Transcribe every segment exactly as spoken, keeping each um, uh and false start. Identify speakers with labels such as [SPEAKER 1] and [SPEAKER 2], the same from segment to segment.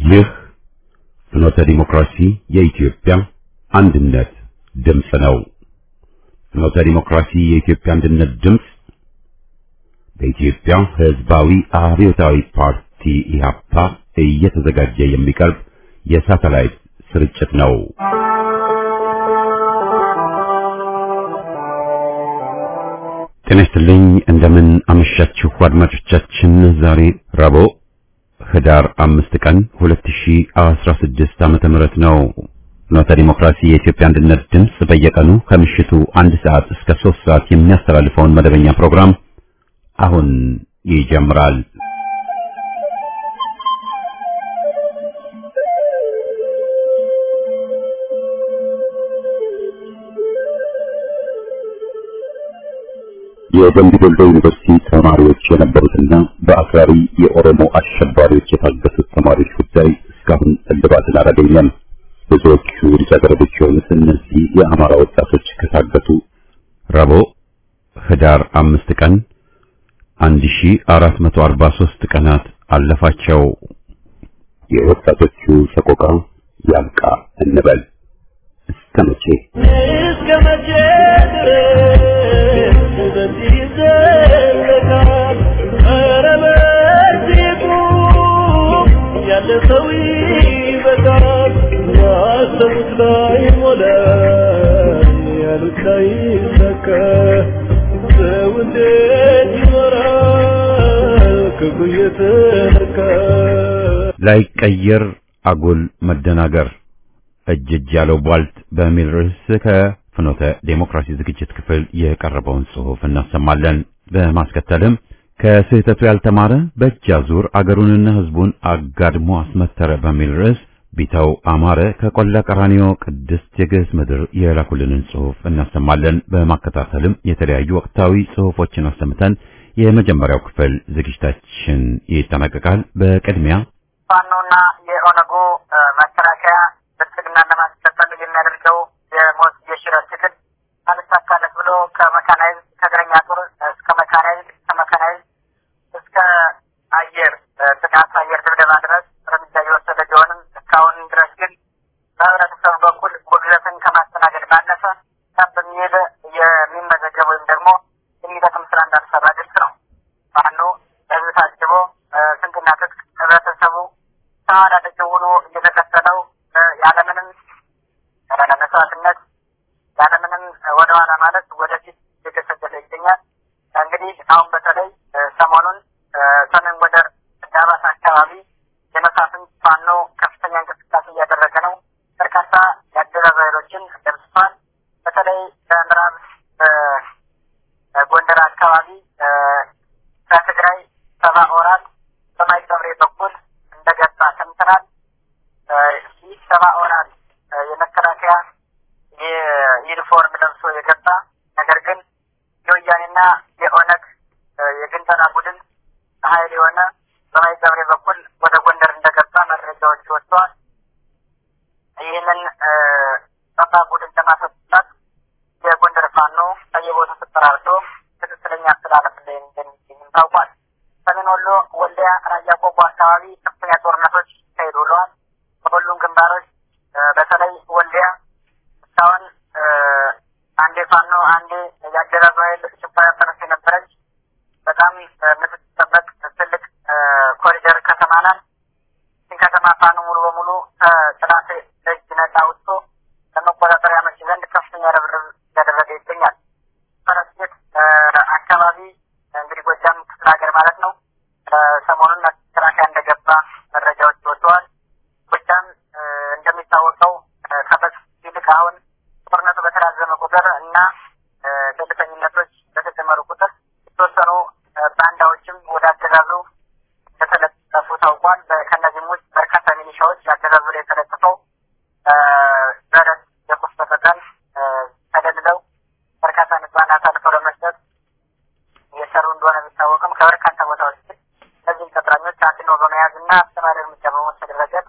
[SPEAKER 1] ይህ ፍኖተ ዲሞክራሲ የኢትዮጵያ አንድነት ድምፅ ነው። ፍኖተ ዲሞክራሲ የኢትዮጵያ አንድነት ድምፅ በኢትዮጵያ ሕዝባዊ አብዮታዊ ፓርቲ ኢህአፓ እየተዘጋጀ የሚቀርብ የሳተላይት ስርጭት ነው። ጤና ይስጥልኝ፣ እንደምን አመሻችሁ አድማጮቻችን። ዛሬ ረቡዕ ህዳር አምስት ቀን ሁለት ሺህ አስራ ስድስት ዓመተ ምህረት ነው። ፍኖተ ዲሞክራሲ የኢትዮጵያ አንድነት ድምፅ በየቀኑ ከምሽቱ አንድ ሰዓት እስከ ሶስት ሰዓት የሚያስተላልፈውን መደበኛ ፕሮግራም አሁን ይጀምራል። የደምቢ ዶሎ ዩኒቨርሲቲ ተማሪዎች የነበሩትና በአክራሪ የኦሮሞ አሸባሪዎች የታገቱት ተማሪዎች ጉዳይ እስካሁን እልባትን አላገኘም። ብዙዎቹ ልጃገረዶች የሆኑት እነዚህ የአማራ ወጣቶች ከታገቱ ረቡዕ ህዳር አምስት ቀን አንድ ሺህ አራት መቶ አርባ ሶስት ቀናት አለፋቸው። የወጣቶቹ ሰቆቃ ያልቃ እንበል። እስከ መቼ
[SPEAKER 2] እስከ መቼ ድረስ በዚህ ይዘለቃል? ኧረ በዚሁ ያለ ሰው ይበቃል። ያሰቡት ላይ ሞላ፣ ያሉት ላይ ሰካ። ሰው እንዴት ይኖራል ክፉ እየተነካ?
[SPEAKER 1] ላይቀየር አጉል መደናገር እጅ እጅ ያለው ቧልት በሚል ርዕስ ከፍኖተ ዴሞክራሲ ዝግጅት ክፍል የቀረበውን ጽሑፍ እናሰማለን። በማስከተልም ከስህተቱ ያልተማረ በእጅ አዙር አገሩንና ሕዝቡን አጋድሞ አስመተረ በሚል ርዕስ ቢተው አማረ ከቆላ ቀራኒዮ ቅድስት የግዕዝ ምድር የላኩልንን ጽሑፍ እናሰማለን። በማከታተልም የተለያዩ ወቅታዊ ጽሑፎችን አሰምተን የመጀመሪያው ክፍል ዝግጅታችን ይጠናቀቃል። በቅድሚያ
[SPEAKER 3] ፋኖና የኦነጉ መከላከያ ብልጽግና ለማስቀጠል የሚያደርገው የሞት የሽረት ትግል አልሳካለት ብሎ ከመካናይዝ ከእግረኛ ጦር እስከ መካናይዝ ከመካናይዝ እስከ አየር ጥቃት አየር ድብደባ ድረስ እርምጃ እየወሰደ ቢሆንም እስካሁን ድረስ ግን በህብረተሰቡ በኩል ጉድለትን ከማስተናገድ ባለፈ ከፍ የሚል የሚመዘገብ ወይም ደግሞ የሚጠቅም ስራ እንዳልሰራ ግልጽ ነው። ፋኖ በህዝብ ታጅቦ ስንቅና ትጥቅ ህብረተሰቡ ተዋዳ ደጅ ሆኖ እየተከተለው ያለምንም መስዋዕትነት ያለምንም ወደኋላ ማለት ወደፊት እየተሰደደ ይገኛል። እንግዲህ አሁን በተለይ ሰሞኑን ሰሜን ጎንደር ዳባት አካባቢ የመሳፍንት ፋኖ ከፍተኛ እንቅስቃሴ እያደረገ ነው። በርካታ የአገዛዙ ኃይሎችን ደምስሷል። በተለይ በምዕራብ ጎንደር አካባቢ ከትግራይ ሰባ ኦራል በማይጸብሬ በኩል እንደገባ ሰምተናል። ይህ ሰባ ኦራል የመከላከያ የዩኒፎርም ለብሶ የገባ ነገር ግን የወያኔና የኦነግ የግንጠላ ቡድን ኃይል የሆነ በማይጸብሬ በኩል ወደ ጎንደር እንደገባ መረጃዎች ወጥተዋል። ይህንን ጠባ ቡድን ለማስወጣት የጎንደር ፋኖ በየቦታው ተጠራርቶ ትክክለኛ አስተላለፍ ላይ እንደሚገኝ ታውቋል። ሰሜን ወሎ ወልዲያ፣ ራያ ቆቦ አካባቢ ከፍተኛ ጦርነቶች ተካሂዶ ውለዋል። በሁሉም ግንባሮች በተለይ ወልዲያ እስካሁን አንዴ ፋኖ አንዴ ያገዛዙ ኃይል ጭፈራ ያፈረስ የነበረች በጣም የምትጠበቅ ትልቅ ኮሪደር ከተማ ናት። ይህን ከተማ ፋኖ ሙሉ በሙሉ ከጥላት እጅ ነጻ ወጥቶ ለመቆጣጠር ያመች ዘንድ ከፍተኛ ርብርብ እያደረገ ይገኛል። ፈረስቤት አካባቢ እንግዲህ ጎጃም ክፍለ ሀገር ማለት ነው። ሰሞኑን መከላከያ እንደገባ መረጃዎች ወጥተዋል። ጎጃም እንደሚታወቀው ከበፊት ይልቅ አሁን ጦርነቱ በተራዘመ ቁጥር እና ተልፈኝነቶች በተጨመሩ ቁጥር የተወሰኑ ባንዳዎችም ወደ አገዛዙ እንደተለጠፉ ታውቋል። ከእነዚህም ውስጥ በርካታ ሚሊሻዎች አገዛዙ ላይ ተለጥፈው በረት የቁስ በቀጠል ተደልለው በርካታ ንጹሃን አሳልፈው ለመስጠት እየሰሩ እንደሆነ የሚታወቅም ከበርካታ ቦታዎች እነዚህም ቅጥረኞች አድኖ በመያዝ እና አስተማሪ እርምጃ በመውሰድ ረገድ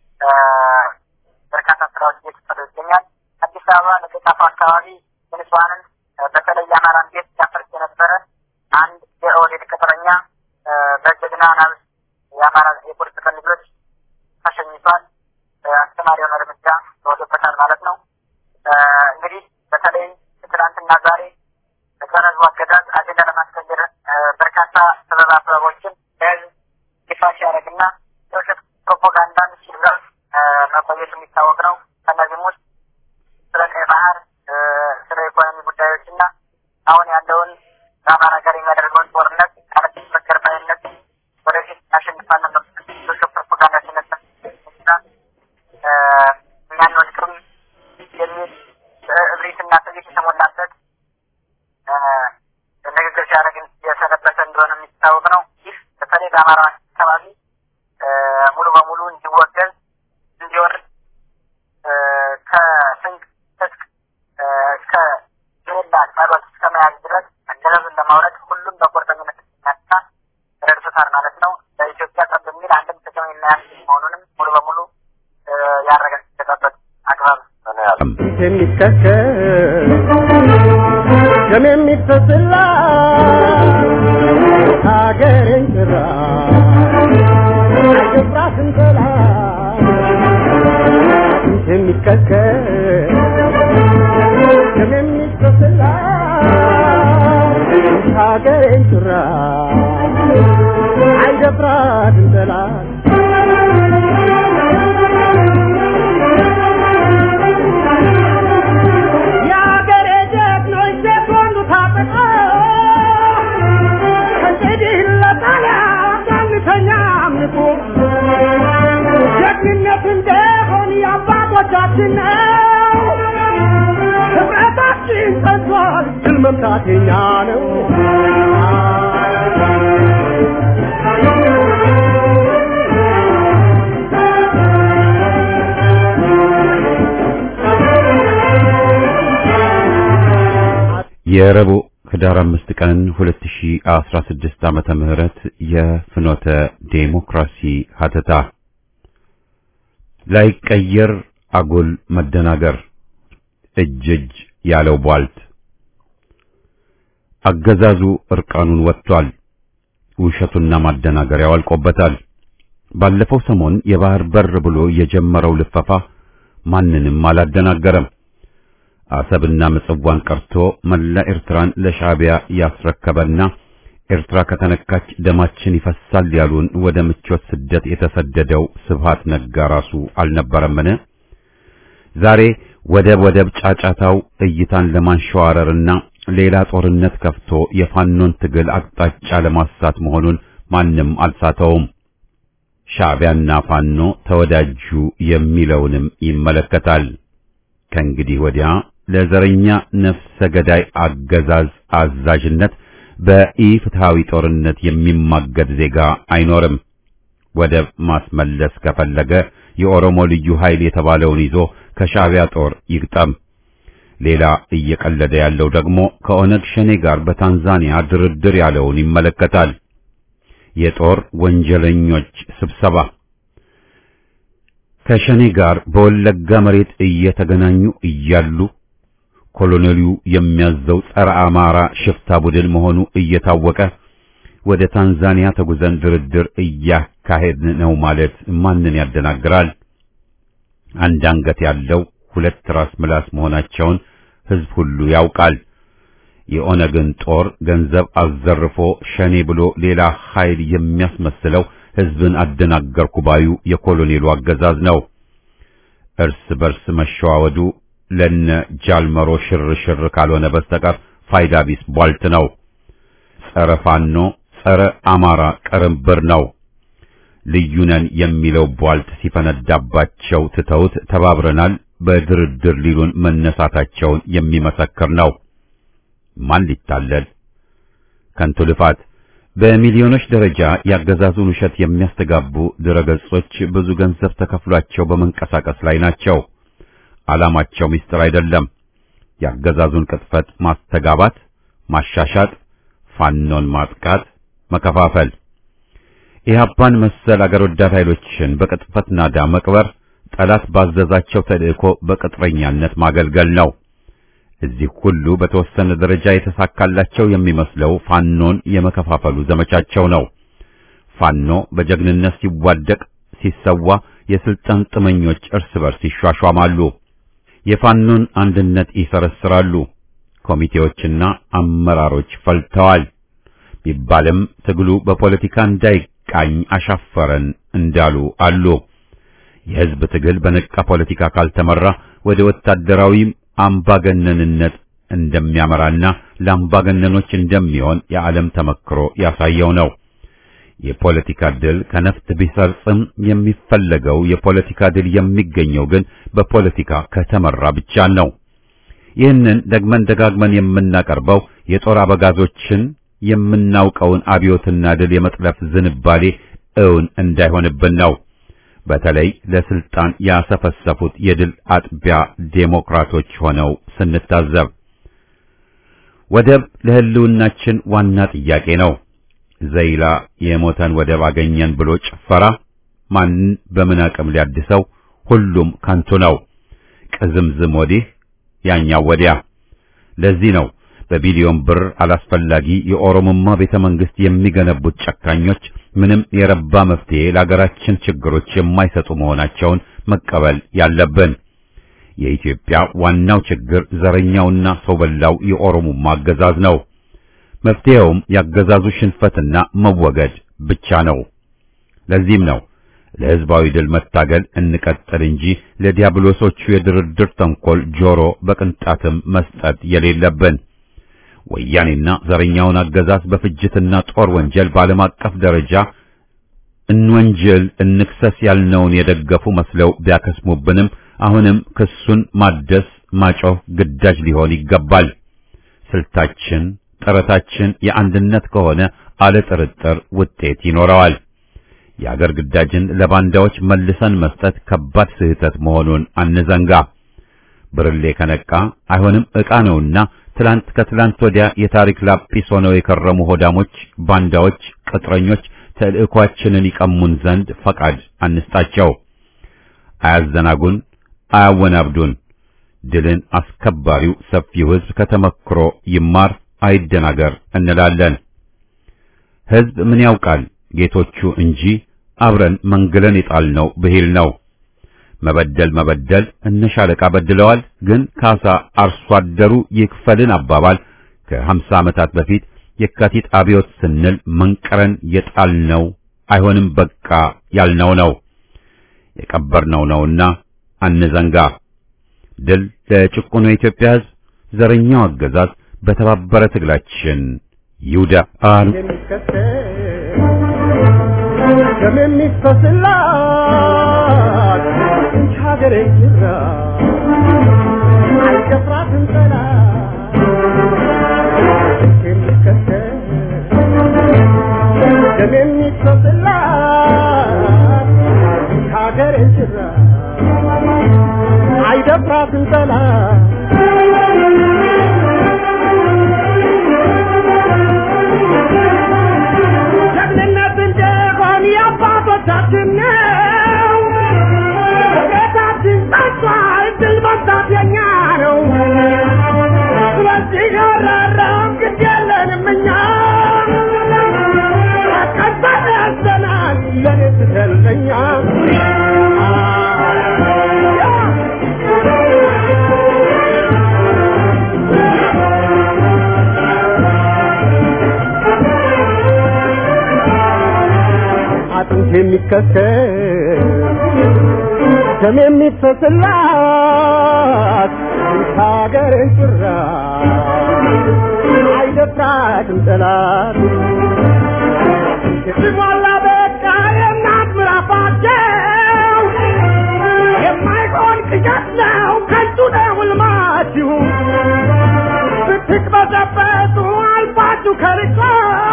[SPEAKER 3] በርካታ ስራዎች እየተሰሩ ይገኛል። አዲስ አበባ ለገጣፋ አካባቢ ንጹሃንን በተለይ የአማራን ቤት ያፈርስ የነበረ አንድ የኦህዴድ ቅጥረኛ በጀግና ናብስ የአማራ የፖለቲካ ልጆች ተሸኝቶ በርካታ ሰበብ አስባቦችን ለህዝብ ይፋ ሲያደርግና የውሸት ፕሮፓጋንዳን ሲዘርፍ መቆየቱ የሚታወቅ ነው። ከእነዚህም ውስጥ ስለ ቀይ ባህር፣ ስለ ኢኮኖሚ ጉዳዮችና አሁን ያለውን በአማራ ጋር የሚያደርገውን ጦርነት ካለች መገርባይነት ወደፊት አሸንፋለን በውሸት ፕሮፓጋንዳ ሲነሳ እኛን ወድቅም የሚል እብሪትና ትዕቢት የተሞላበት ንግግር ሲያደርግ የሰነበተ እንደሆነ የሚታወቅ ነው። ይህ በተለይ በአማራ አካባቢ ሙሉ በሙሉ እንዲወገዝ እንዲወርድ ከስንቅ ትጥቅ እስከ ሌላ ጸሎት እስከ መያዝ ድረስ አገዛዙን ለማውረድ ሁሉም በቁርጠኝነት ሲነሳ ረድቶታል ማለት ነው። በኢትዮጵያ ጠብ የሚል አንድም ጥቅም የማያስገኝ መሆኑንም ሙሉ በሙሉ ያረጋገጠበት አግባብ ነው።
[SPEAKER 2] የሚከከል ደም የሚፈስላ ሀገሬን ጭራ አይገባትም ጠላት የሚከከል ደም የሚፈስላ ሀገሬን ጭራ አይገባትም ጠላት ጀግንነት እንደሆን የአባቶቻችን ነው። ህብረታችን ጸንቷል፣ ድል መምታት የኛ ነው።
[SPEAKER 1] የረቡዕ ህዳር አምስት ቀን ሁለት ሺህ አስራ ስድስት ዓመተ ምህረት የፍኖተ ዴሞክራሲ ሀተታ ላይቀየር አጉል መደናገር እጅ እጅ ያለው ቧልት አገዛዙ እርቃኑን ወጥቷል። ውሸቱና ማደናገሪያው አልቆበታል። ባለፈው ሰሞን የባህር በር ብሎ የጀመረው ልፈፋ ማንንም አላደናገረም። አሰብና ምጽዋን ቀርቶ መላ ኤርትራን ለሻዕቢያ ያስረከበና ኤርትራ ከተነካች ደማችን ይፈሳል ያሉን ወደ ምቾት ስደት የተሰደደው ስብሃት ነጋ ራሱ አልነበረምን? ዛሬ ወደብ ወደብ ጫጫታው እይታን ለማንሸዋረርና ሌላ ጦርነት ከፍቶ የፋኖን ትግል አቅጣጫ ለማሳት መሆኑን ማንም አልሳተውም። ሻዕቢያና ፋኖ ተወዳጁ የሚለውንም ይመለከታል። ከእንግዲህ ወዲያ ለዘረኛ ነፍሰ ገዳይ አገዛዝ አዛዥነት በኢፍትሃዊ ጦርነት የሚማገድ ዜጋ አይኖርም። ወደብ ማስመለስ ከፈለገ የኦሮሞ ልዩ ኃይል የተባለውን ይዞ ከሻዕቢያ ጦር ይግጠም። ሌላ እየቀለደ ያለው ደግሞ ከኦነግ ሸኔ ጋር በታንዛኒያ ድርድር ያለውን ይመለከታል። የጦር ወንጀለኞች ስብሰባ ከሸኔ ጋር በወለጋ መሬት እየተገናኙ እያሉ ኮሎኔሉ የሚያዘው ጸረ አማራ ሽፍታ ቡድን መሆኑ እየታወቀ ወደ ታንዛኒያ ተጉዘን ድርድር እያካሄድን ነው ማለት ማንን ያደናግራል? አንድ አንገት ያለው ሁለት ራስ ምላስ መሆናቸውን ህዝብ ሁሉ ያውቃል። የኦነግን ጦር ገንዘብ አዘርፎ ሸኔ ብሎ ሌላ ኃይል የሚያስመስለው ህዝብን አደናገርኩ ባዩ የኮሎኔሉ አገዛዝ ነው። እርስ በርስ መሸዋወዱ ለነ ጃልመሮ ሽርሽር ካልሆነ በስተቀር ፋይዳ ቢስ ቧልት ነው። ጸረ ፋኖ ጸረ አማራ ቅርንብር ነው። ልዩነን የሚለው ቧልት ሲፈነዳባቸው ትተውት ተባብረናል በድርድር ሊሉን መነሳታቸውን የሚመሰክር ነው። ማን ሊታለል? ከንቱ ልፋት። በሚሊዮኖች ደረጃ ያገዛዙን ውሸት የሚያስተጋቡ ድረገጾች ብዙ ገንዘብ ተከፍሏቸው በመንቀሳቀስ ላይ ናቸው። ዓላማቸው ምስጢር አይደለም። ያገዛዙን ቅጥፈት ማስተጋባት፣ ማሻሻጥ፣ ፋኖን ማጥቃት፣ መከፋፈል፣ ኢህአፓን መሰል አገር ወዳድ ኃይሎችን በቅጥፈት ናዳ መቅበር፣ ጠላት ባዘዛቸው ተልእኮ በቅጥረኛነት ማገልገል ነው። እዚህ ሁሉ በተወሰነ ደረጃ የተሳካላቸው የሚመስለው ፋኖን የመከፋፈሉ ዘመቻቸው ነው። ፋኖ በጀግንነት ሲዋደቅ ሲሰዋ፣ የስልጣን ጥመኞች እርስ በርስ ይሿሿማሉ። የፋኖን አንድነት ይሰረስራሉ። ኮሚቴዎችና አመራሮች ፈልተዋል። ቢባልም ትግሉ በፖለቲካ እንዳይቃኝ አሻፈረን እንዳሉ አሉ። የህዝብ ትግል በነቃ ፖለቲካ ካልተመራ ወደ ወታደራዊ አምባገነንነት እንደሚያመራና ለአምባገነኖች እንደሚሆን የዓለም ተመክሮ ያሳየው ነው። የፖለቲካ ድል ከነፍጥ ቢሰርጽም የሚፈለገው የፖለቲካ ድል የሚገኘው ግን በፖለቲካ ከተመራ ብቻ ነው። ይህንን ደግመን ደጋግመን የምናቀርበው የጦር አበጋዞችን የምናውቀውን አብዮትና ድል የመጥለፍ ዝንባሌ እውን እንዳይሆንብን ነው። በተለይ ለስልጣን ያሰፈሰፉት የድል አጥቢያ ዴሞክራቶች ሆነው ስንታዘብ ወደብ ለህልውናችን ዋና ጥያቄ ነው። ዘይላ የሞተን ወደብ አገኘን ብሎ ጭፈራ ማን በምን አቅም ሊያድሰው? ሁሉም ካንቱ ነው። ቅዝምዝም ወዲህ ያኛው ወዲያ። ለዚህ ነው በቢሊዮን ብር አላስፈላጊ የኦሮሞማ ቤተ መንግስት የሚገነቡት ጨካኞች ምንም የረባ መፍትሄ ለሀገራችን ችግሮች የማይሰጡ መሆናቸውን መቀበል ያለብን። የኢትዮጵያ ዋናው ችግር ዘረኛውና ሰው በላው የኦሮሞማ አገዛዝ ነው። መፍትሄውም ያገዛዙ ሽንፈትና መወገድ ብቻ ነው። ለዚህም ነው ለህዝባዊ ድል መታገል እንቀጥል እንጂ ለዲያብሎሶቹ የድርድር ተንኮል ጆሮ በቅንጣትም መስጠት የሌለብን። ወያኔና ዘረኛውን አገዛዝ በፍጅትና ጦር ወንጀል በዓለም አቀፍ ደረጃ እንወንጀል እንክሰስ ያልነውን የደገፉ መስለው ቢያከስሙብንም አሁንም ክሱን ማደስ ማጮህ ግዳጅ ሊሆን ይገባል። ስልታችን ጥረታችን የአንድነት ከሆነ አለ ጥርጥር ውጤት ይኖረዋል። የአገር ግዳጅን ለባንዳዎች መልሰን መስጠት ከባድ ስህተት መሆኑን አንዘንጋ። ብርሌ ከነቃ አይሆንም ዕቃ ነውና ትላንት ከትላንት ወዲያ የታሪክ ላጲስ ሆነው የከረሙ ሆዳሞች፣ ባንዳዎች፣ ቅጥረኞች ተልእኳችንን ይቀሙን ዘንድ ፈቃድ አንስጣቸው። አያዘናጉን፣ አያወናብዱን። ድልን አስከባሪው ሰፊው ሕዝብ ከተመክሮ ይማር አይደናገር እንላለን። ሕዝብ ምን ያውቃል ጌቶቹ እንጂ አብረን መንግለን የጣልነው ብሂል ነው። መበደል መበደል እነሻለቃ በድለዋል፣ ግን ካሳ አርሶ አደሩ ይክፈልን አባባል ከሀምሳ ዓመታት በፊት የካቲት አብዮት ስንል መንቀረን የጣልነው አይሆንም በቃ ያልነው ነው። የቀበርነው ነውና አንዘንጋ። ድል ለጭቁኑ የኢትዮጵያ ሕዝብ፣ ዘረኛው አገዛዝ በተባበረ ትግላችን ይውዳ። አን
[SPEAKER 2] ከመሚፈስላት ሀገሬ ይራ አልከፍራትም ጠላት ከሚከተል ከመሚፈስላት ሀገሬ ይራ አይደፍራትም ጠላት አባቶቻችን ነው ቤታችን ጠጥቷል ድል መምታት የኛ ነው። ስለዚህ ያራራም ግድ የለንም እኛ ቀባል ያዘናል ለኔ ስትለኛ የሚከተል ደም የሚፈስላት ሀገርን ጭራ አይደፍራትም ጠላት ሲሞላ በቃ የእናት ምራፋቸው የማይሆን ቅዠት ነው ከንቱ ነው ሕልማችሁ ስትቅበዘበዙ አልፋችሁ ከርቆ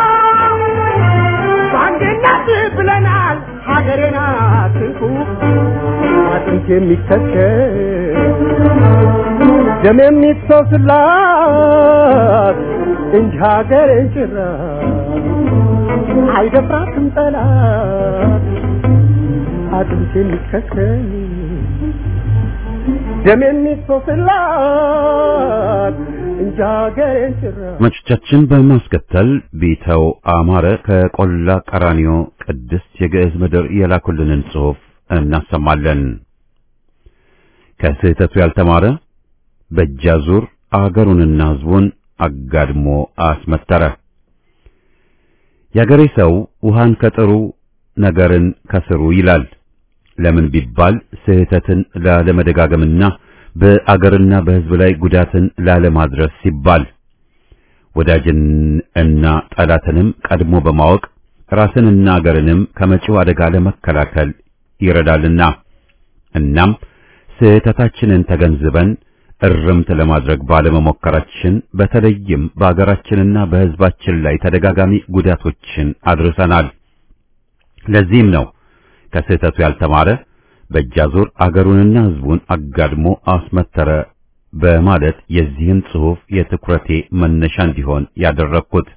[SPEAKER 2] አንድነት ብለናል ሀገሬና ትንኩ አጥንት የሚከተል ደም የሚፈስላት እንጂ ሀገሬን ጭራ አይደፍራትም ጠላት አጥንት የሚከተል ደም የሚፈስላት
[SPEAKER 1] መቻችን በማስከተል ቢተው አማረ ከቆላ ቀራኒዮ ቅድስት የግዕዝ ምድር የላኩልንን ጽሑፍ እናሰማለን። ከስህተቱ ያልተማረ በእጃዙር አገሩንና ሕዝቡን አጋድሞ አስመተረ። ያገሬ ሰው ውሃን ከጥሩ ነገርን ከስሩ ይላል። ለምን ቢባል ስህተትን ላለመደጋገምና በአገርና በሕዝብ ላይ ጉዳትን ላለማድረስ ሲባል ወዳጅን እና ጠላትንም ቀድሞ በማወቅ ራስንና አገርንም ከመጪው አደጋ ለመከላከል ይረዳልና እናም ስህተታችንን ተገንዝበን እርምት ለማድረግ ባለመሞከራችን በተለይም በአገራችንና በሕዝባችን ላይ ተደጋጋሚ ጉዳቶችን አድርሰናል። ለዚህም ነው ከስህተቱ ያልተማረ በእጃዙር አገሩንና ሕዝቡን አጋድሞ አስመተረ በማለት የዚህን ጽሑፍ የትኩረቴ መነሻ እንዲሆን ያደረኩት።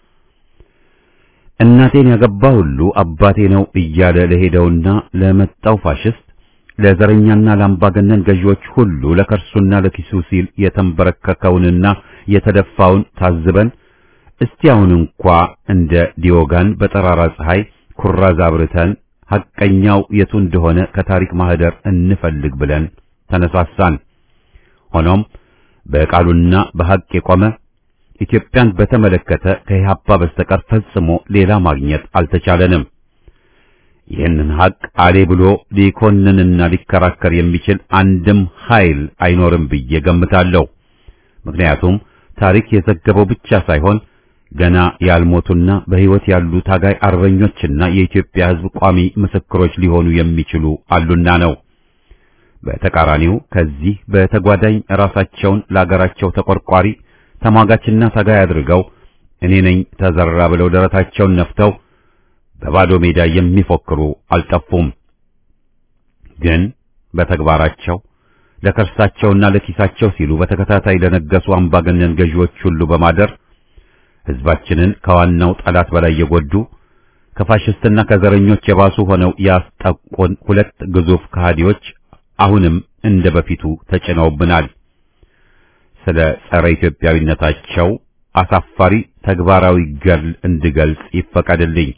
[SPEAKER 1] እናቴን ያገባ ሁሉ አባቴ ነው እያለ ለሄደውና ለመጣው ፋሽስት ለዘረኛና ለአምባገነን ገዢዎች ሁሉ ለከርሱና ለኪሱ ሲል የተንበረከከውንና የተደፋውን ታዝበን እስቲ አሁን እንኳ እንደ ዲዮጋን በጠራራ ፀሐይ ኩራዝ አብርተን ሐቀኛው የቱ እንደሆነ ከታሪክ ማህደር እንፈልግ ብለን ተነሳሳን። ሆኖም በቃሉና በሐቅ የቆመ ኢትዮጵያን በተመለከተ ከኢህአፓ በስተቀር ፈጽሞ ሌላ ማግኘት አልተቻለንም። ይህንን ሐቅ አሌ ብሎ ሊኮንንና ሊከራከር የሚችል አንድም ኃይል አይኖርም ብዬ ገምታለሁ። ምክንያቱም ታሪክ የዘገበው ብቻ ሳይሆን ገና ያልሞቱና በሕይወት ያሉ ታጋይ አርበኞችና የኢትዮጵያ ሕዝብ ቋሚ ምስክሮች ሊሆኑ የሚችሉ አሉና ነው። በተቃራኒው ከዚህ በተጓዳኝ ራሳቸውን ለአገራቸው ተቆርቋሪ ተሟጋችና ታጋይ አድርገው እኔ ነኝ ተዘራ ብለው ደረታቸውን ነፍተው በባዶ ሜዳ የሚፎክሩ አልጠፉም። ግን በተግባራቸው ለከርሳቸውና ለኪሳቸው ሲሉ በተከታታይ ለነገሱ አምባገነን ገዢዎች ሁሉ በማደር ሕዝባችንን ከዋናው ጠላት በላይ የጎዱ ከፋሽስትና ከዘረኞች የባሱ ሆነው ያስጠቁን ሁለት ግዙፍ ከሃዲዎች አሁንም እንደ በፊቱ ተጭነውብናል። ስለ ጸረ ኢትዮጵያዊነታቸው አሳፋሪ ተግባራዊ ገድል እንድገልጽ ይፈቀድልኝ።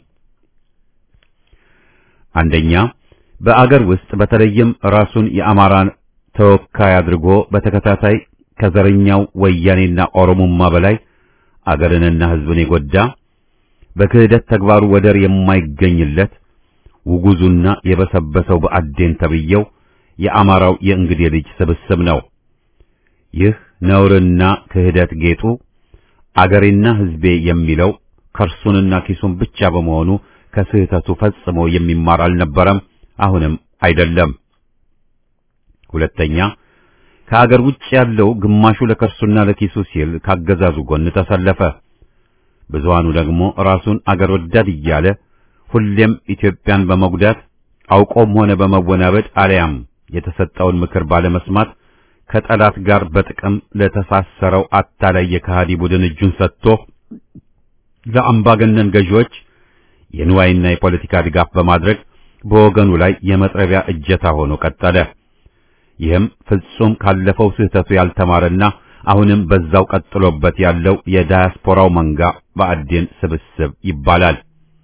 [SPEAKER 1] አንደኛ፣ በአገር ውስጥ በተለይም ራሱን የአማራን ተወካይ አድርጎ በተከታታይ ከዘረኛው ወያኔና ኦሮሞማ በላይ አገርንና ሕዝብን የጎዳ በክህደት ተግባሩ ወደር የማይገኝለት ውጉዙና የበሰበሰው በአዴን ተብየው የአማራው የእንግዴ ልጅ ስብስብ ነው። ይህ ነውርና ክህደት ጌጡ አገሬና ሕዝቤ የሚለው ከርሱንና ኪሱን ብቻ በመሆኑ ከስህተቱ ፈጽሞ የሚማር አልነበረም፣ አሁንም አይደለም። ሁለተኛ፣ ከአገር ውጭ ያለው ግማሹ ለከርሱና ለኪሱ ሲል ካገዛዙ ጎን ተሰለፈ። ብዙሃኑ ደግሞ ራሱን አገር ወዳድ እያለ ሁሌም ኢትዮጵያን በመጉዳት አውቆም ሆነ በመወናበድ አለያም የተሰጠውን ምክር ባለመስማት ከጠላት ጋር በጥቅም ለተሳሰረው አታላይ የከሃዲ ቡድን እጁን ሰጥቶ ለአምባገነን ገዢዎች የንዋይና የፖለቲካ ድጋፍ በማድረግ በወገኑ ላይ የመጥረቢያ እጀታ ሆኖ ቀጠለ። ይህም ፍጹም ካለፈው ስህተቱ ያልተማረና አሁንም በዛው ቀጥሎበት ያለው የዳያስፖራው መንጋ በአዴን ስብስብ ይባላል።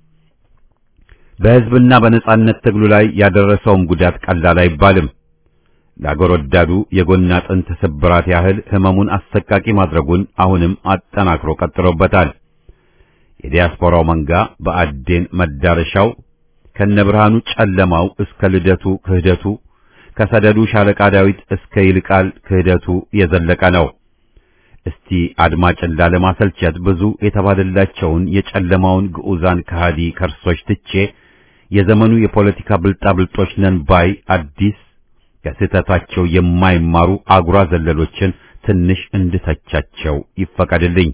[SPEAKER 1] በሕዝብና በነጻነት ትግሉ ላይ ያደረሰውም ጉዳት ቀላል አይባልም። ለአገር ወዳዱ የጎን አጥንት ስብራት ያህል ህመሙን አሰቃቂ ማድረጉን አሁንም አጠናክሮ ቀጥሎበታል። የዲያስፖራው መንጋ በአዴን መዳረሻው ከነብርሃኑ ጨለማው እስከ ልደቱ ክህደቱ፣ ከሰደዱ ሻለቃ ዳዊት እስከ ይልቃል ክህደቱ የዘለቀ ነው። እስቲ አድማጭን ላለማሰልቸት ብዙ የተባለላቸውን የጨለማውን ግዑዛን ከሃዲ ከርሶች ትቼ የዘመኑ የፖለቲካ ብልጣብልጦች ነን ባይ አዲስ ከስህተታቸው የማይማሩ አጉራ ዘለሎችን ትንሽ እንድተቻቸው ይፈቀድልኝ።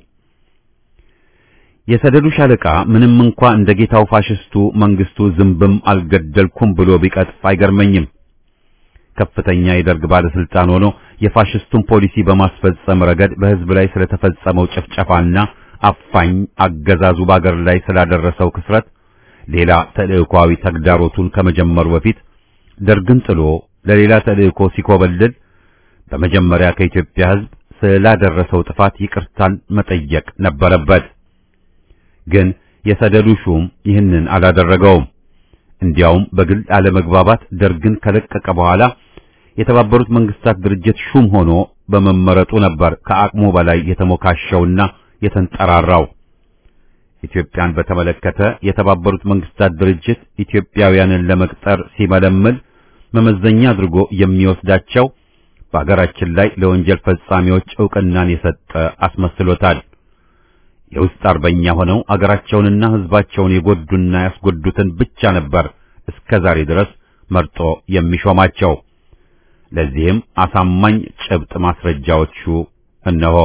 [SPEAKER 1] የሰደዱ ሻለቃ ምንም እንኳ እንደ ጌታው ፋሽስቱ መንግስቱ ዝምብም አልገደልኩም ብሎ ቢቀጥፍ አይገርመኝም። ከፍተኛ የደርግ ባለስልጣን ሆኖ የፋሽስቱን ፖሊሲ በማስፈጸም ረገድ በሕዝብ ላይ ስለተፈጸመው ጭፍጨፋና አፋኝ አገዛዙ ባገር ላይ ስላደረሰው ክስረት ሌላ ተልእኮአዊ ተግዳሮቱን ከመጀመሩ በፊት ደርግን ጥሎ ለሌላ ተልእኮ ሲኮበልል በመጀመሪያ ከኢትዮጵያ ሕዝብ ስላደረሰው ጥፋት ይቅርታን መጠየቅ ነበረበት። ግን የሰደዱ ሹም ይህንን አላደረገውም። እንዲያውም በግል አለመግባባት ደርግን ከለቀቀ በኋላ የተባበሩት መንግስታት ድርጅት ሹም ሆኖ በመመረጡ ነበር ከአቅሙ በላይ የተሞካሸውና የተንጠራራው። ኢትዮጵያን በተመለከተ የተባበሩት መንግስታት ድርጅት ኢትዮጵያውያንን ለመቅጠር ሲመለምል መመዘኛ አድርጎ የሚወስዳቸው በአገራችን ላይ ለወንጀል ፈጻሚዎች ዕውቅናን የሰጠ አስመስሎታል። የውስጥ አርበኛ ሆነው አገራቸውንና ሕዝባቸውን የጎዱና ያስጎዱትን ብቻ ነበር እስከ ዛሬ ድረስ መርጦ የሚሾማቸው። ለዚህም አሳማኝ ጭብጥ ማስረጃዎቹ እነሆ።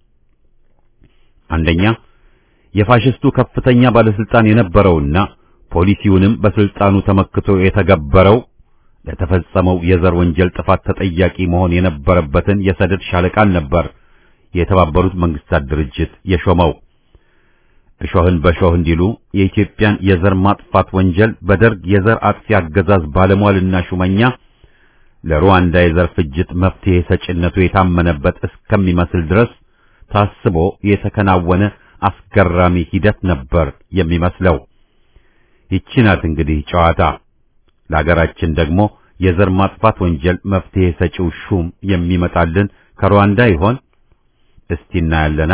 [SPEAKER 1] አንደኛ፣ የፋሽስቱ ከፍተኛ ባለስልጣን የነበረውና ፖሊሲውንም በስልጣኑ ተመክቶ የተገበረው ለተፈጸመው የዘር ወንጀል ጥፋት ተጠያቂ መሆን የነበረበትን የሰደድ ሻለቃን ነበር የተባበሩት መንግስታት ድርጅት የሾመው። እሾህን በሾህ እንዲሉ የኢትዮጵያን የዘር ማጥፋት ወንጀል በደርግ የዘር አጥፊ አገዛዝ ባለሟልና ሹመኛ ለሩዋንዳ የዘር ፍጅት መፍትሄ ሰጭነቱ የታመነበት እስከሚመስል ድረስ ታስቦ የተከናወነ አስገራሚ ሂደት ነበር የሚመስለው። ይህች ናት እንግዲህ ጨዋታ። ለሀገራችን ደግሞ የዘር ማጥፋት ወንጀል መፍትሄ ሰጪው ሹም የሚመጣልን ከሩዋንዳ ይሆን? እስቲ እናያለና።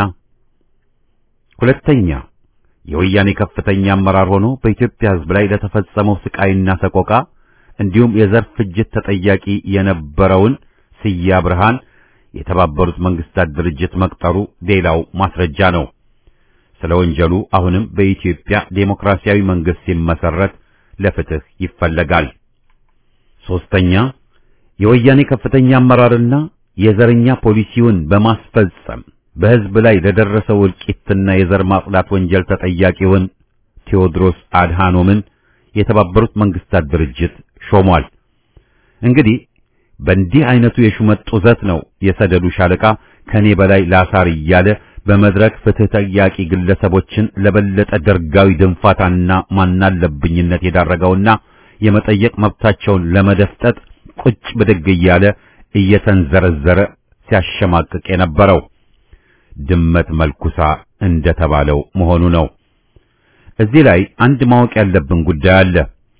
[SPEAKER 1] ሁለተኛ፣ የወያኔ ከፍተኛ አመራር ሆኖ በኢትዮጵያ ሕዝብ ላይ ለተፈጸመው ስቃይና ሰቆቃ እንዲሁም የዘር ፍጅት ተጠያቂ የነበረውን ስያ ብርሃን የተባበሩት መንግስታት ድርጅት መቅጠሩ ሌላው ማስረጃ ነው። ስለ ወንጀሉ አሁንም በኢትዮጵያ ዴሞክራሲያዊ መንግስት ሲመሰረት ለፍትህ ይፈለጋል። ሶስተኛ፣ የወያኔ ከፍተኛ አመራርና የዘረኛ ፖሊሲውን በማስፈጸም በህዝብ ላይ ለደረሰው እልቂትና የዘር ማጽዳት ወንጀል ተጠያቂውን ቴዎድሮስ አድሃኖምን የተባበሩት መንግስታት ድርጅት ሾሟል። እንግዲህ በእንዲህ አይነቱ የሹመት ጡዘት ነው የሰደዱ ሻለቃ ከኔ በላይ ላሳር እያለ በመድረክ ፍትህ ጠያቂ ግለሰቦችን ለበለጠ ደርጋዊ ድንፋታና ማናለብኝነት የዳረገውና የመጠየቅ መብታቸውን ለመደፍጠጥ ቁጭ ብድግ እያለ እየተንዘረዘረ ሲያሸማቅቅ የነበረው ድመት መልኩሳ እንደተባለው መሆኑ ነው። እዚህ ላይ አንድ ማወቅ ያለብን ጉዳይ አለ።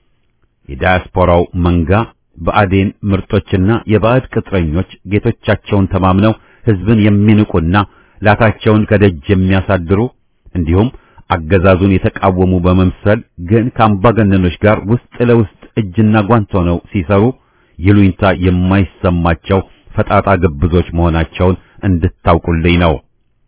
[SPEAKER 1] የዳያስፖራው መንጋ በአዴን ምርጦችና የባዕድ ቅጥረኞች ጌቶቻቸውን ተማምነው ህዝብን የሚንቁና ላታቸውን ከደጅ የሚያሳድሩ እንዲሁም አገዛዙን የተቃወሙ በመምሰል ግን ከአምባገነኖች ጋር ውስጥ ለውስጥ እጅና ጓንት ሆነው ሲሰሩ ይሉኝታ የማይሰማቸው ፈጣጣ ግብዞች መሆናቸውን እንድታውቁልኝ ነው።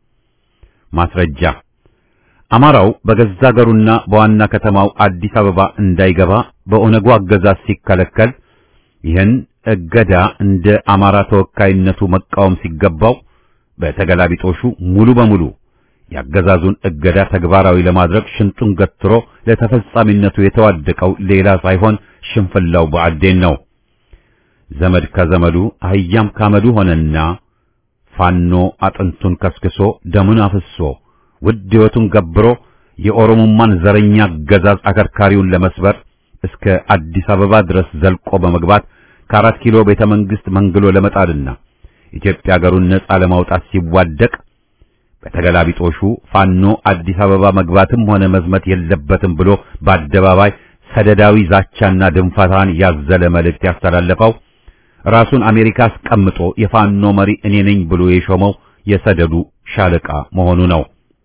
[SPEAKER 1] ማስረጃ፣ አማራው በገዛ ሀገሩና በዋና ከተማው አዲስ አበባ እንዳይገባ በኦነጉ አገዛዝ ሲከለከል ይህን እገዳ እንደ አማራ ተወካይነቱ መቃወም ሲገባው በተገላቢጦሹ ሙሉ በሙሉ ያገዛዙን እገዳ ተግባራዊ ለማድረግ ሽንጡን ገትሮ ለተፈጻሚነቱ የተዋደቀው ሌላ ሳይሆን ሽንፍላው ብአዴን ነው። ዘመድ ከዘመዱ አህያም ካመዱ ሆነና ፋኖ አጥንቱን ከስክሶ ደሙን አፍሶ ውድ ሕይወቱን ገብሮ የኦሮሞማን ዘረኛ አገዛዝ አከርካሪውን ለመስበር እስከ አዲስ አበባ ድረስ ዘልቆ በመግባት ከአራት ኪሎ ቤተ መንግስት መንግሎ ለመጣልና ኢትዮጵያ ሀገሩን ነጻ ለማውጣት ሲዋደቅ በተገላቢጦሹ ፋኖ አዲስ አበባ መግባትም ሆነ መዝመት የለበትም ብሎ በአደባባይ ሰደዳዊ ዛቻና ድንፋታን ያዘለ መልእክት ያስተላለፈው ራሱን አሜሪካ አስቀምጦ የፋኖ መሪ እኔ ነኝ ብሎ የሾመው የሰደዱ ሻለቃ መሆኑ ነው።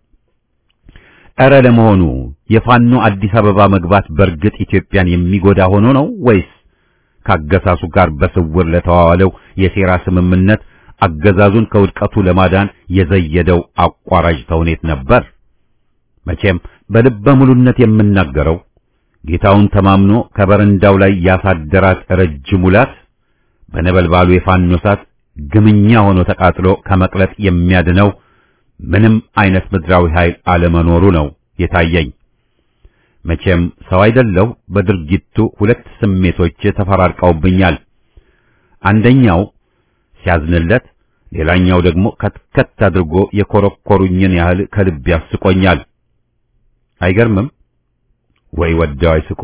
[SPEAKER 1] እረ ለመሆኑ የፋኖ አዲስ አበባ መግባት በርግጥ ኢትዮጵያን የሚጎዳ ሆኖ ነው ወይስ ካገዛዙ ጋር በስውር ለተዋዋለው የሴራ ስምምነት አገዛዙን ከውድቀቱ ለማዳን የዘየደው አቋራጭ ተውኔት ነበር? መቼም በልበ ሙሉነት የምናገረው ጌታውን ተማምኖ ከበረንዳው ላይ ያሳደራት ረጅም ሙላት በነበልባሉ የፋኖ እሳት ግምኛ ሆኖ ተቃጥሎ ከመቅለጥ የሚያድነው ምንም አይነት ምድራዊ ኃይል አለመኖሩ ነው የታየኝ። መቼም ሰው አይደለው በድርጊቱ ሁለት ስሜቶች ተፈራርቀውብኛል። አንደኛው ሲያዝንለት፣ ሌላኛው ደግሞ ከትከት አድርጎ የኮረኮሩኝን ያህል ከልብ ያስቆኛል። አይገርምም ወይ? ወደው አይስቆ።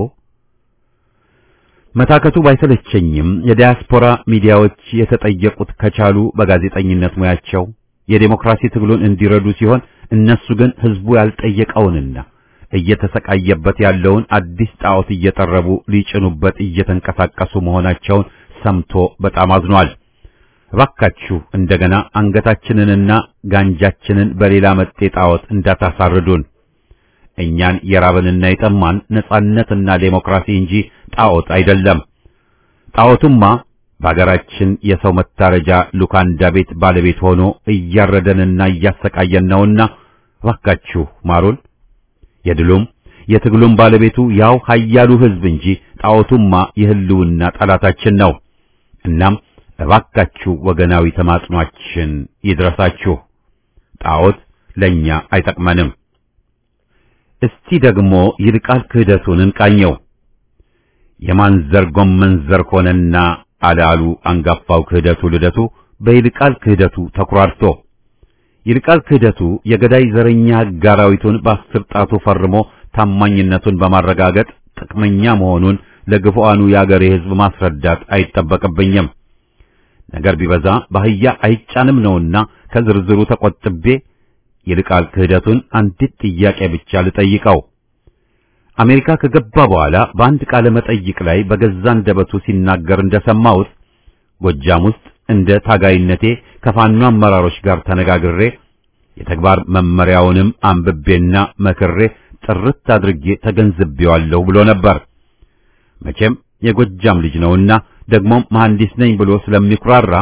[SPEAKER 1] መታከቱ ባይሰለቸኝም የዲያስፖራ ሚዲያዎች የተጠየቁት ከቻሉ በጋዜጠኝነት ሙያቸው የዴሞክራሲ ትግሉን እንዲረዱ ሲሆን እነሱ ግን ህዝቡ ያልጠየቀውንና እየተሰቃየበት ያለውን አዲስ ጣዖት እየጠረቡ ሊጭኑበት እየተንቀሳቀሱ መሆናቸውን ሰምቶ በጣም አዝኗል። እባካችሁ እንደገና አንገታችንንና ጋንጃችንን በሌላ መጤ ጣዖት እንዳታሳርዱን። እኛን የራበንና የጠማን ነጻነትና ዴሞክራሲ እንጂ ጣዖት አይደለም። ጣዖቱማ በአገራችን የሰው መታረጃ ሉካንዳ ቤት ባለቤት ሆኖ እያረደንና እያሰቃየን ነውና እባካችሁ ማሩን። የድሉም የትግሉም ባለቤቱ ያው ኃያሉ ሕዝብ እንጂ ጣዖቱማ የህልውና ጠላታችን ነው። እናም እባካችሁ ወገናዊ ተማጽኗችን ይድረሳችሁ። ጣዖት ለኛ አይጠቅመንም። እስቲ ደግሞ ይልቃል ክህደቱን እንቃኘው። የማንዘር ጎመን ዘር ሆነና አላሉ አንጋፋው ክህደቱ ልደቱ በይልቃል ክህደቱ ተኩራርቶ ይልቃል ክህደቱ የገዳይ ዘረኛ ጋራዊቱን በአስር ጣቱ ፈርሞ ታማኝነቱን በማረጋገጥ ጥቅመኛ መሆኑን ለግፉአኑ የአገሬ ሕዝብ ማስረዳት አይጠበቅብኝም። ነገር ቢበዛ ባህያ አይጫንም ነውና ከዝርዝሩ ተቆጥቤ ይልቃል ክህደቱን አንዲት ጥያቄ ብቻ ልጠይቀው። አሜሪካ ከገባ በኋላ በአንድ ቃለ መጠይቅ ላይ በገዛ አንደበቱ ሲናገር እንደሰማሁት ጎጃም ውስጥ እንደ ታጋይነቴ ከፋኖ አመራሮች ጋር ተነጋግሬ የተግባር መመሪያውንም አንብቤና መክሬ ጥርት አድርጌ ተገንዝቤዋለሁ ብሎ ነበር። መቼም የጎጃም ልጅ ነውና ደግሞ መሐንዲስ ነኝ ብሎ ስለሚኩራራ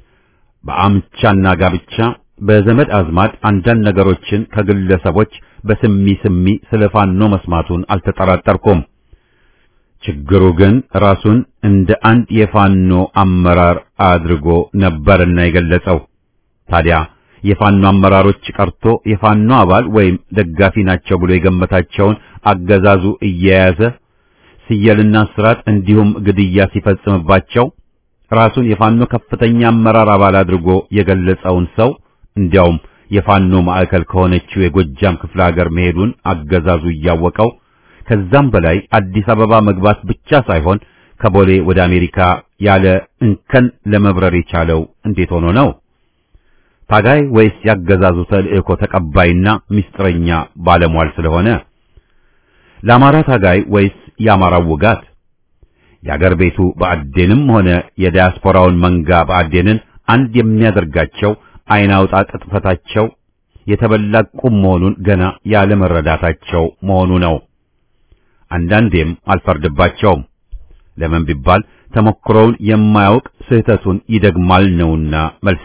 [SPEAKER 1] በአምቻና ጋብቻ በዘመድ አዝማድ አንዳንድ ነገሮችን ከግለሰቦች በስሚ ስሚ ስለፋኖ መስማቱን አልተጠራጠርኩም። ችግሩ ግን ራሱን እንደ አንድ የፋኖ አመራር አድርጎ ነበርና የገለጸው። ታዲያ የፋኖ አመራሮች ቀርቶ የፋኖ አባል ወይም ደጋፊ ናቸው ብሎ የገመታቸውን አገዛዙ እየያዘ ሲየልና ስራት እንዲሁም ግድያ ሲፈጽምባቸው ራሱን የፋኖ ከፍተኛ አመራር አባል አድርጎ የገለጸውን ሰው እንዲያውም የፋኖ ማዕከል ከሆነችው የጎጃም ክፍለ ሀገር መሄዱን አገዛዙ እያወቀው ከዛም በላይ አዲስ አበባ መግባት ብቻ ሳይሆን ከቦሌ ወደ አሜሪካ ያለ እንከን ለመብረር የቻለው እንዴት ሆኖ ነው? ታጋይ ወይስ ያገዛዙ ተልእኮ ተቀባይና ሚስጥረኛ ባለሟል ስለሆነ? ለአማራ ታጋይ ወይስ የአማራው ውጋት? የአገር ቤቱ በአዴንም ሆነ የዲያስፖራውን መንጋ በአዴንን አንድ የሚያደርጋቸው አይን አውጣ ቅጥፈታቸው የተበላ ቁም መሆኑን ገና ያለ መረዳታቸው መሆኑ ነው። አንዳንዴም አልፈርድባቸውም። ለምን ቢባል ተሞክሮውን የማያውቅ ስህተቱን ይደግማል ነውና መልሴ።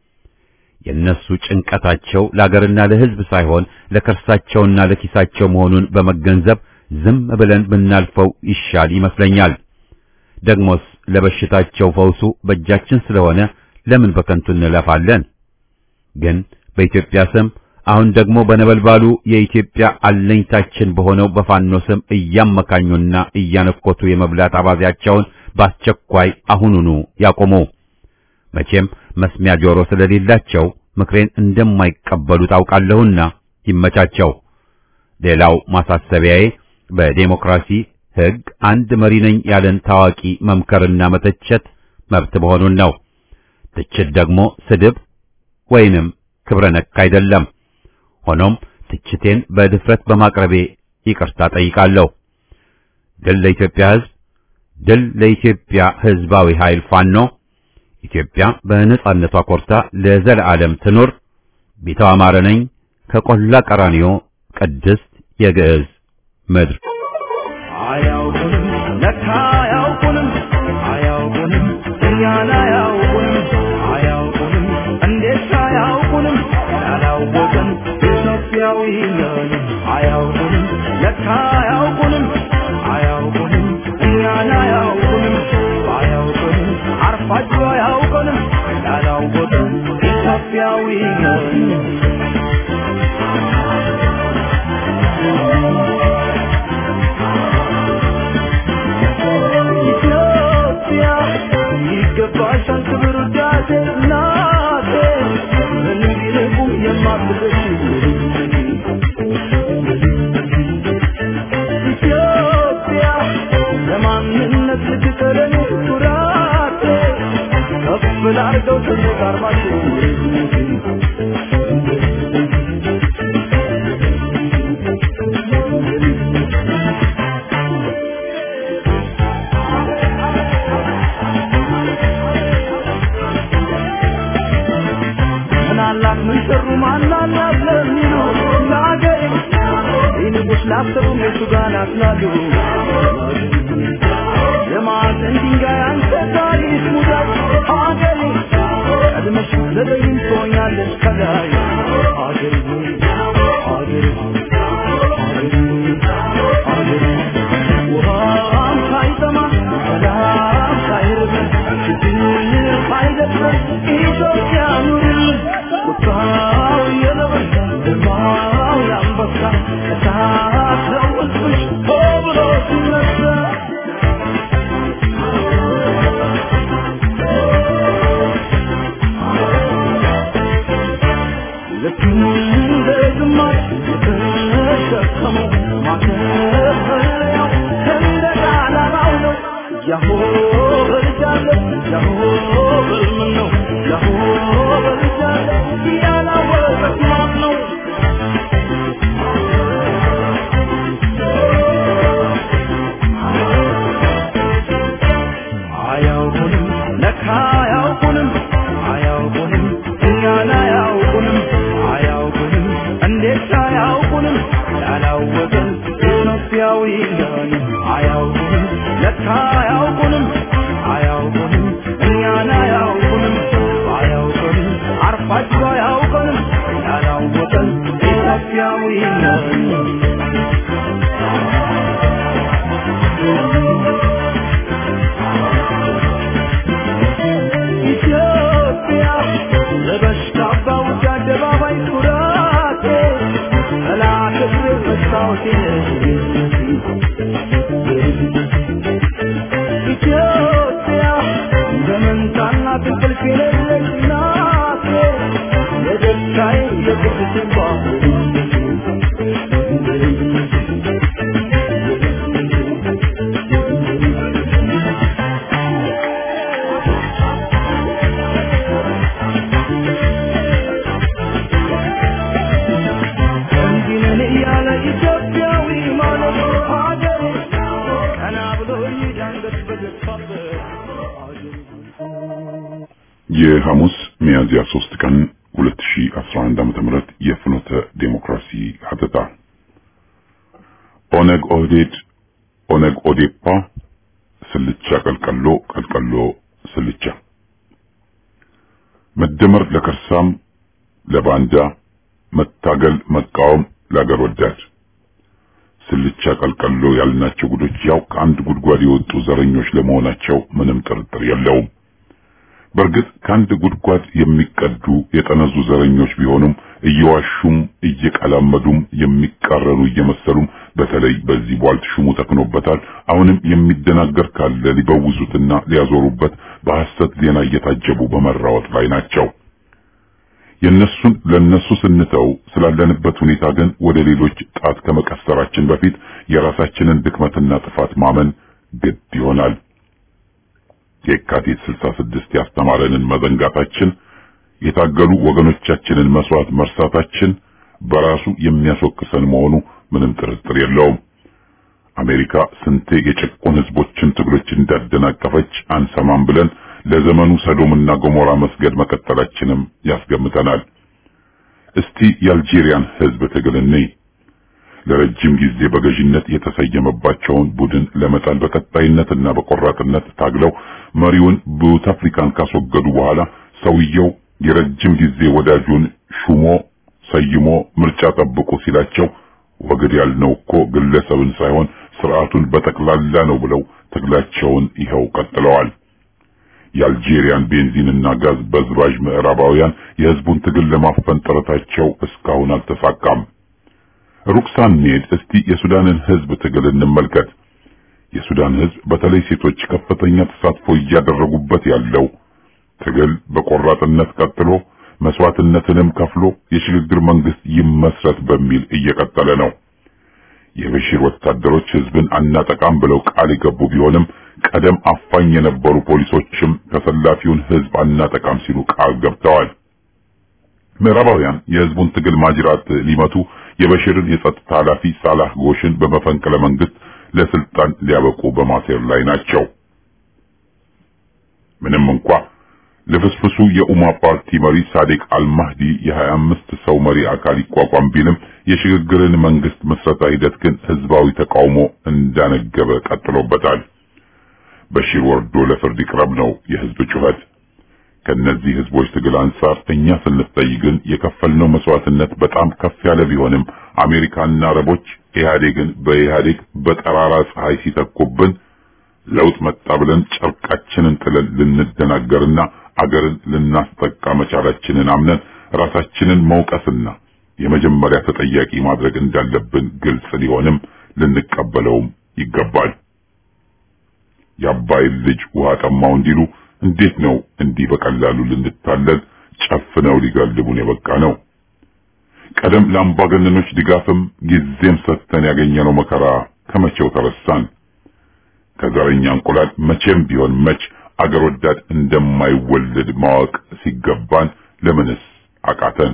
[SPEAKER 1] የነሱ ጭንቀታቸው ለአገርና ለሕዝብ ሳይሆን ለከርሳቸውና ለኪሳቸው መሆኑን በመገንዘብ ዝም ብለን ብናልፈው ይሻል ይመስለኛል። ደግሞስ ለበሽታቸው ፈውሱ በእጃችን ስለሆነ ለምን በከንቱ እንለፋለን? ግን በኢትዮጵያ ስም አሁን ደግሞ በነበልባሉ የኢትዮጵያ አለኝታችን በሆነው በፋኖ ስም እያመካኙና እያነኮቱ የመብላት አባዜያቸውን በአስቸኳይ አሁኑኑ ያቆሙ። መቼም መስሚያ ጆሮ ስለሌላቸው ምክሬን እንደማይቀበሉ ታውቃለሁና ይመቻቸው። ሌላው ማሳሰቢያዬ በዴሞክራሲ ሕግ አንድ መሪ ነኝ ያለን ታዋቂ መምከርና መተቸት መብት መሆኑን ነው። ትችት ደግሞ ስድብ ወይንም ክብረ ነክ አይደለም። ሆኖም ትችቴን በድፍረት በማቅረቤ ይቅርታ ጠይቃለሁ። ድል ለኢትዮጵያ ሕዝብ፣ ድል ለኢትዮጵያ ሕዝባዊ ኃይል ፋኖ። ኢትዮጵያ በነጻነቷ ኮርታ ለዘለዓለም ትኑር። ቢተው አማረ ነኝ ከቆላ ቀራኒዮ ቅድስት የግዕዝ ምድር።
[SPEAKER 4] አያውቁንም ለካ አያውቁንም አያውቁንም እኛን አያውቁንም አያውቁንም እንዴት አያውቁንም ያላወቅን ኢትዮጵያዊ ነን። አያውቁንም ለካ አያውቁንም አያውቁንም እኛን አያውቁንም አያውቁንም አርፋቸው አያውቁንም ያላወቅን ኢትዮጵያዊ ነን። ይገባሻል ክብር ውዳሴ እናቴ ምንም ቢልቁም የማትበሽ ኢትዮጵያ ለማንነት ልትቀረን ኩራቴ ከፍ ላርገው ትሞት አርማቸው አያሰቡም የቱ ጋር ናትላሉ የማዕዘን ድንጋይ አንተ ታሪክ ሙዳይ ሀገሬ ቀድመሽ ዘጠኝም ትሆኛለሽ ከላይ ሀገሬ ሀገሬ ሀገሬ ውሃም ሳይጠማ ሰላም ሳይርብ ችግር ሳይደፍር ኢትዮጵያ ኑርልን ቁጣው የነበረ ግርማው ያንበሳ እሳት ነው ሕዝብሽ ሆ ብሎ ሲነሳ
[SPEAKER 5] የሐሙስ ሚያዝያ ሶስት ቀን ሁለት ሺህ አስራ አንድ ዓመተ ምህረት የፍኖተ ዴሞክራሲ ሀተታ ኦነግ ኦህዴድ ኦነግ ኦዴፓ ስልቻ ቀልቀሎ ቀልቀሎ ስልቻ መደመር ለከርሳም ለባንዳ መታገል መቃወም ለአገር ወዳድ ስልቻ ቀልቀሎ ያልናቸው ጉዶች ያው ከአንድ ጉድጓድ የወጡ ዘረኞች ለመሆናቸው ምንም ጥርጥር የለውም። በርግጥ ከአንድ ጉድጓድ የሚቀዱ የጠነዙ ዘረኞች ቢሆኑም እየዋሹም እየቀላመዱም የሚቃረኑ እየመሰሉም በተለይ በዚህ ቧልት ሹሙ ተክኖበታል። አሁንም የሚደናገር ካለ ሊበውዙትና ሊያዞሩበት በሐሰት ዜና እየታጀቡ በመራወጥ ላይ ናቸው። የነሱን ለነሱ ስንተው ስላለንበት ሁኔታ ግን ወደ ሌሎች ጣት ከመቀሰራችን በፊት የራሳችንን ድክመትና ጥፋት ማመን ግድ ይሆናል። የካቲት ስልሳ ስድስት ያስተማረንን መዘንጋታችን የታገሉ ወገኖቻችንን መስዋዕት መርሳታችን በራሱ የሚያስወቅሰን መሆኑ ምንም ጥርጥር የለውም። አሜሪካ ስንቴ የጨቆን ህዝቦችን ትግሎች እንዳደናቀፈች አንሰማም ብለን ለዘመኑ ሰዶምና ገሞራ መስገድ መቀጠላችንም ያስገምተናል። እስቲ የአልጄሪያን ህዝብ ትግል እንይ። ለረጅም ጊዜ በገዥነት የተሰየመባቸውን ቡድን ለመጣል በቀጣይነትና በቆራጥነት ታግለው መሪውን ቡታፍሪካን ካስወገዱ በኋላ ሰውየው የረጅም ጊዜ ወዳጁን ሹሞ ሰይሞ ምርጫ ጠብቁ ሲላቸው ወግድ ያልነው እኮ ግለሰብን ሳይሆን ስርዓቱን በጠቅላላ ነው ብለው ትግላቸውን ይኸው ቀጥለዋል። የአልጄሪያን ቤንዚንና ጋዝ በዝባዥ ምዕራባውያን የህዝቡን ትግል ለማፈን ጥረታቸው እስካሁን አልተሳካም። ሩቅ ሳንሄድ እስቲ የሱዳንን ህዝብ ትግል እንመልከት። የሱዳን ህዝብ በተለይ ሴቶች ከፍተኛ ተሳትፎ እያደረጉበት ያለው ትግል በቆራጥነት ቀጥሎ መስዋዕትነትንም ከፍሎ የሽግግር መንግስት ይመስረት በሚል እየቀጠለ ነው። የበሽር ወታደሮች ህዝብን አናጠቃም ብለው ቃል የገቡ ቢሆንም ቀደም አፋኝ የነበሩ ፖሊሶችም ተሰላፊውን ህዝብ አናጠቃም ሲሉ ቃል ገብተዋል። ምዕራባውያን የህዝቡን ትግል ማጅራት ሊመቱ የበሽርን የጸጥታ ኃላፊ ሳላህ ጎሽን በመፈንቅለ መንግስት ለስልጣን ሊያበቁ በማሴር ላይ ናቸው። ምንም እንኳ ለፍስፍሱ የኡማ ፓርቲ መሪ ሳዲቅ አልማህዲ የሀያ አምስት ሰው መሪ አካል ይቋቋም ቢልም የሽግግርን መንግስት መስረታ ሂደት ግን ህዝባዊ ተቃውሞ እንዳነገበ ቀጥሎበታል። በሺር ወርዶ ለፍርድ ይቅረብ ነው የህዝብ ጩኸት። ከነዚህ ህዝቦች ትግል አንጻር እኛ ስንታይ ግን የከፈልነው መስዋዕትነት በጣም ከፍ ያለ ቢሆንም አሜሪካና አረቦች ኢህአዴግን በኢህአዴግ በጠራራ ፀሐይ ሲተኩብን ለውጥ መጣ ብለን ጨርቃችንን ጥለን ልንደናገርና አገርን ልናስጠቃ መቻላችንን አምነን ራሳችንን መውቀስና የመጀመሪያ ተጠያቂ ማድረግ እንዳለብን ግልጽ ሊሆንም ልንቀበለውም ይገባል። የአባይ ልጅ ውሃ ጠማው እንዲሉ እንዴት ነው እንዲህ በቀላሉ ልንታለል ጨፍነው ሊጋልቡን የበቃ ነው? ቀደም ለአምባገነኖች ድጋፍም ጊዜም ሰጥተን ያገኘነው መከራ ከመቼው ተረሳን? ከዘረኛ እንቁላል መቼም ቢሆን መች አገር ወዳድ እንደማይወለድ ማወቅ ሲገባን ለምንስ አቃተን?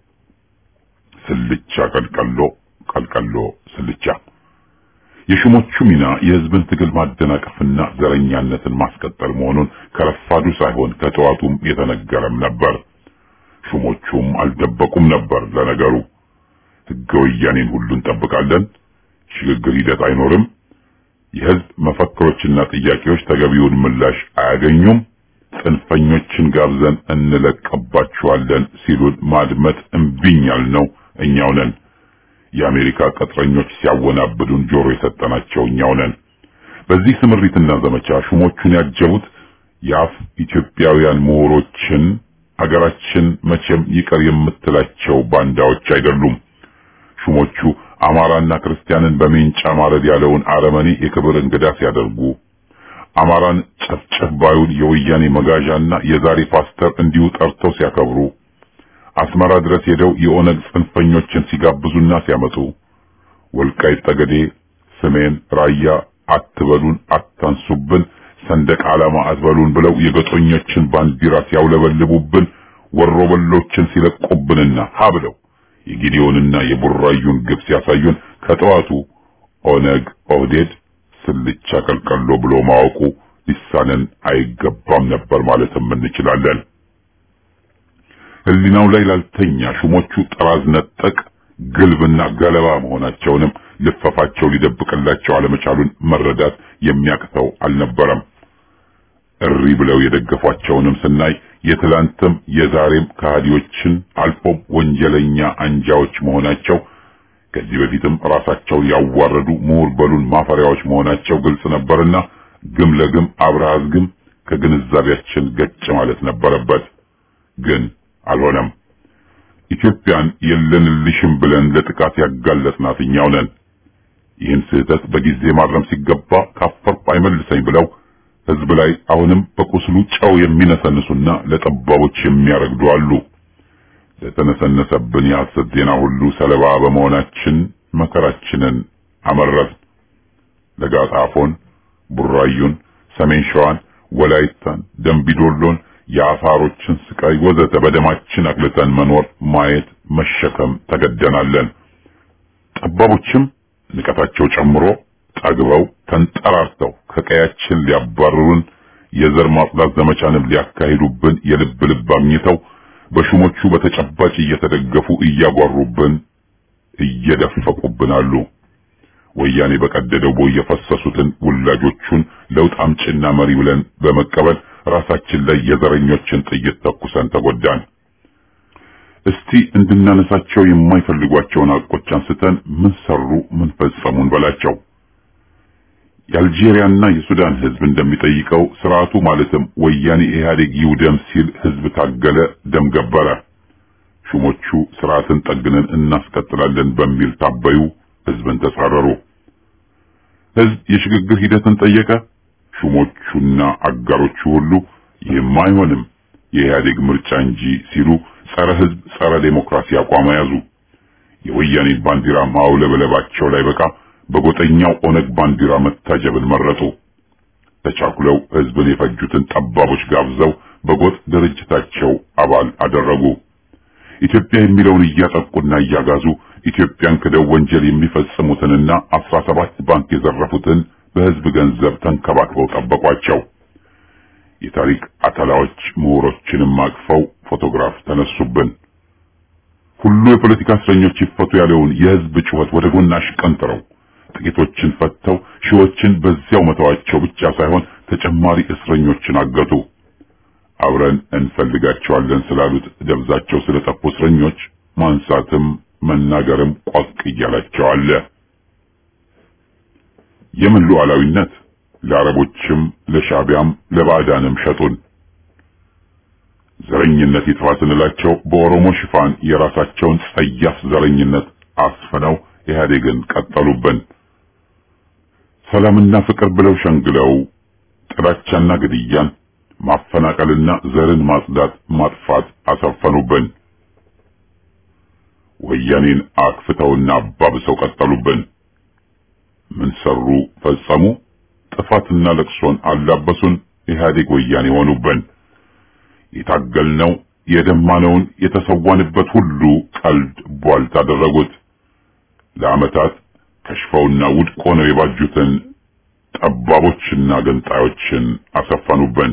[SPEAKER 5] ስልቻ ቀልቀሎ ቀልቀሎ ስልቻ። የሹሞቹ ሚና የህዝብን ትግል ማደናቀፍና ዘረኛነትን ማስቀጠል መሆኑን ከረፋዱ ሳይሆን ከጠዋቱም የተነገረም ነበር። ሹሞቹም አልደበቁም ነበር። ለነገሩ ህገ ወያኔን ሁሉ እንጠብቃለን፣ ሽግግር ሂደት አይኖርም፣ የህዝብ መፈክሮችና ጥያቄዎች ተገቢውን ምላሽ አያገኙም፣ ጽንፈኞችን ጋብዘን እንለቀባቸዋለን ሲሉን ማድመጥ እምቢኛል ነው እኛው ነን። የአሜሪካ ቅጥረኞች ሲያወናብዱን ጆሮ የሰጠናቸው እኛው ነን። በዚህ ስምሪትና ዘመቻ ሹሞቹን ያጀቡት የአፍ ኢትዮጵያውያን ምሁሮችን አገራችን መቼም ይቀር የምትላቸው ባንዳዎች አይደሉም። ሹሞቹ አማራና ክርስቲያንን በሜንጫ ማረድ ያለውን አረመኔ የክብር እንግዳ ሲያደርጉ፣ አማራን ጨፍጨፍ ባዩን የወያኔ መጋዣና የዛሬ ፓስተር እንዲሁ ጠርተው ሲያከብሩ፣ አስመራ ድረስ ሄደው የኦነግ ጽንፈኞችን ሲጋብዙና ሲያመጡ፣ ወልቃይት ጠገዴ፣ ሰሜን ራያ አትበሉን አታንሱብን፣ ሰንደቅ ዓላማ አትበሉን ብለው የገጦኞችን ባንዲራ ሲያውለበልቡብን፣ ወሮበሎችን ሲለቁብንና ሀብለው የጊዲዮንና የቡራዩን ግብ ሲያሳዩን ከጠዋቱ ኦነግ ኦህዴድ ስልቻ ቀልቀሎ ብሎ ማወቁ ሊሳነን አይገባም ነበር ማለትም እንችላለን። ህሊናው ላይ ላልተኛ ሹሞቹ ጠራዝ ነጠቅ ግልብና ገለባ መሆናቸውንም ልፈፋቸው ሊደብቅላቸው አለመቻሉን መረዳት የሚያቅተው አልነበረም። እሪ ብለው የደገፏቸውንም ስናይ የትላንትም የዛሬም ከሃዲዎችን አልፎም ወንጀለኛ አንጃዎች መሆናቸው፣ ከዚህ በፊትም ራሳቸውን ያዋረዱ ምሁር በሉን ማፈሪያዎች መሆናቸው ግልጽ ነበርና ግም ለግም አብረሃዝ ግም ከግንዛቤያችን ገጭ ማለት ነበረበት። ግን አልሆነም። ኢትዮጵያን የለንልሽም ብለን ለጥቃት ያጋለጥናት እኛው ነን። ይህን ስህተት በጊዜ ማረም ሲገባ ካፈርኩ አይመልሰኝ ብለው ህዝብ ላይ አሁንም በቁስሉ ጨው የሚነሰንሱና ለጠባቦች የሚያረግዱ አሉ። ለተነሰነሰብን የሐሰት ዜና ሁሉ ሰለባ በመሆናችን መከራችንን አመረርን። ለጋጣፎን፣ ቡራዩን፣ ሰሜን ሸዋን፣ ወላይታን፣ ደምቢዶሎን፣ የአፋሮችን ስቃይ ወዘተ በደማችን አቅልጠን መኖር ማየት መሸከም ተገደናለን። ጠባቦችም ንቀታቸው ጨምሮ ጠግበው ተንጠራርተው ከቀያችን ሊያባርሩን የዘር ማጽዳት ዘመቻንም ሊያካሂዱብን የልብ ልብ አግኝተው በሹሞቹ በተጨባጭ እየተደገፉ እያጓሩብን እየደፈቁብን አሉ። ወያኔ በቀደደው ቦይ የፈሰሱትን ውላጆቹን ለውጥ አምጪና መሪ ብለን በመቀበል ራሳችን ላይ የዘረኞችን ጥይት ተኩሰን ተጎዳን። እስቲ እንድናነሳቸው የማይፈልጓቸውን አቆች አንስተን ምን ሰሩ ምን ፈጸሙን በላቸው። የአልጄሪያና የሱዳን ህዝብ እንደሚጠይቀው ስርዓቱ ማለትም ወያኔ ኢህአዴግ ይውደም ሲል ህዝብ ታገለ፣ ደም ገበረ። ሹሞቹ ስርዓትን ጠግነን እናስቀጥላለን በሚል ታበዩ፣ ህዝብን ተጻረሩ። ህዝብ የሽግግር ሂደትን ጠየቀ። ሹሞቹና አጋሮቹ ሁሉ ይህም አይሆንም የኢህአዴግ ምርጫ እንጂ ሲሉ ጸረ ህዝብ ጸረ ዴሞክራሲ አቋም ያዙ። የወያኔ ባንዲራ ማውለበለባቸው ላይ በቃ በጎጠኛው ኦነግ ባንዲራ መታጀብን መረጡ። ተቻኩለው ህዝብን የፈጁትን ጠባቦች ጋብዘው በጎጥ ድርጅታቸው አባል አደረጉ። ኢትዮጵያ የሚለውን እያጠቁና እያጋዙ ኢትዮጵያን ክደው ወንጀል የሚፈጽሙትንና አስራ ሰባት ባንክ የዘረፉትን በህዝብ ገንዘብ ተንከባክበው ጠበቋቸው። የታሪክ አተላዎች ምሁሮችንም አቅፈው ፎቶግራፍ ተነሱብን። ሁሉ የፖለቲካ እስረኞች ይፈቱ ያለውን የህዝብ ጩኸት ወደ ጎን አሽቀንጥረው ጥቂቶችን ፈተው ሺዎችን በዚያው መተዋቸው ብቻ ሳይሆን ተጨማሪ እስረኞችን አገቱ። አብረን እንፈልጋቸዋለን ስላሉት ደብዛቸው ስለጠፉ እስረኞች ማንሳትም መናገርም ቋቅ እያላቸው አለ። የምን ሉዓላዊነት? ለአረቦችም ለሻቢያም ለባዕዳንም ሸጡን። ዘረኝነት ይጥፋ ስንላቸው በኦሮሞ ሽፋን የራሳቸውን ጸያፍ ዘረኝነት አስፍነው ኢህአዴግን ቀጠሉብን። ሰላምና ፍቅር ብለው ሸንግለው ጥላቻና ግድያን ማፈናቀልና ዘርን ማጽዳት ማጥፋት አሰፈኑብን። ወያኔን አክፍተውና አባብሰው ቀጠሉብን። ምን ሰሩ ፈጸሙ? ጥፋትና ለቅሶን አላበሱን። ኢህአዴግ ወያኔ ሆኑብን። የታገልነው የደማነውን የተሰዋንበት ሁሉ ቀልድ ቧልት አደረጉት። ለዓመታት ከሽፈውና ውድቅ ሆነው የባጁትን ጠባቦችና ገንጣዮችን አሰፈኑብን።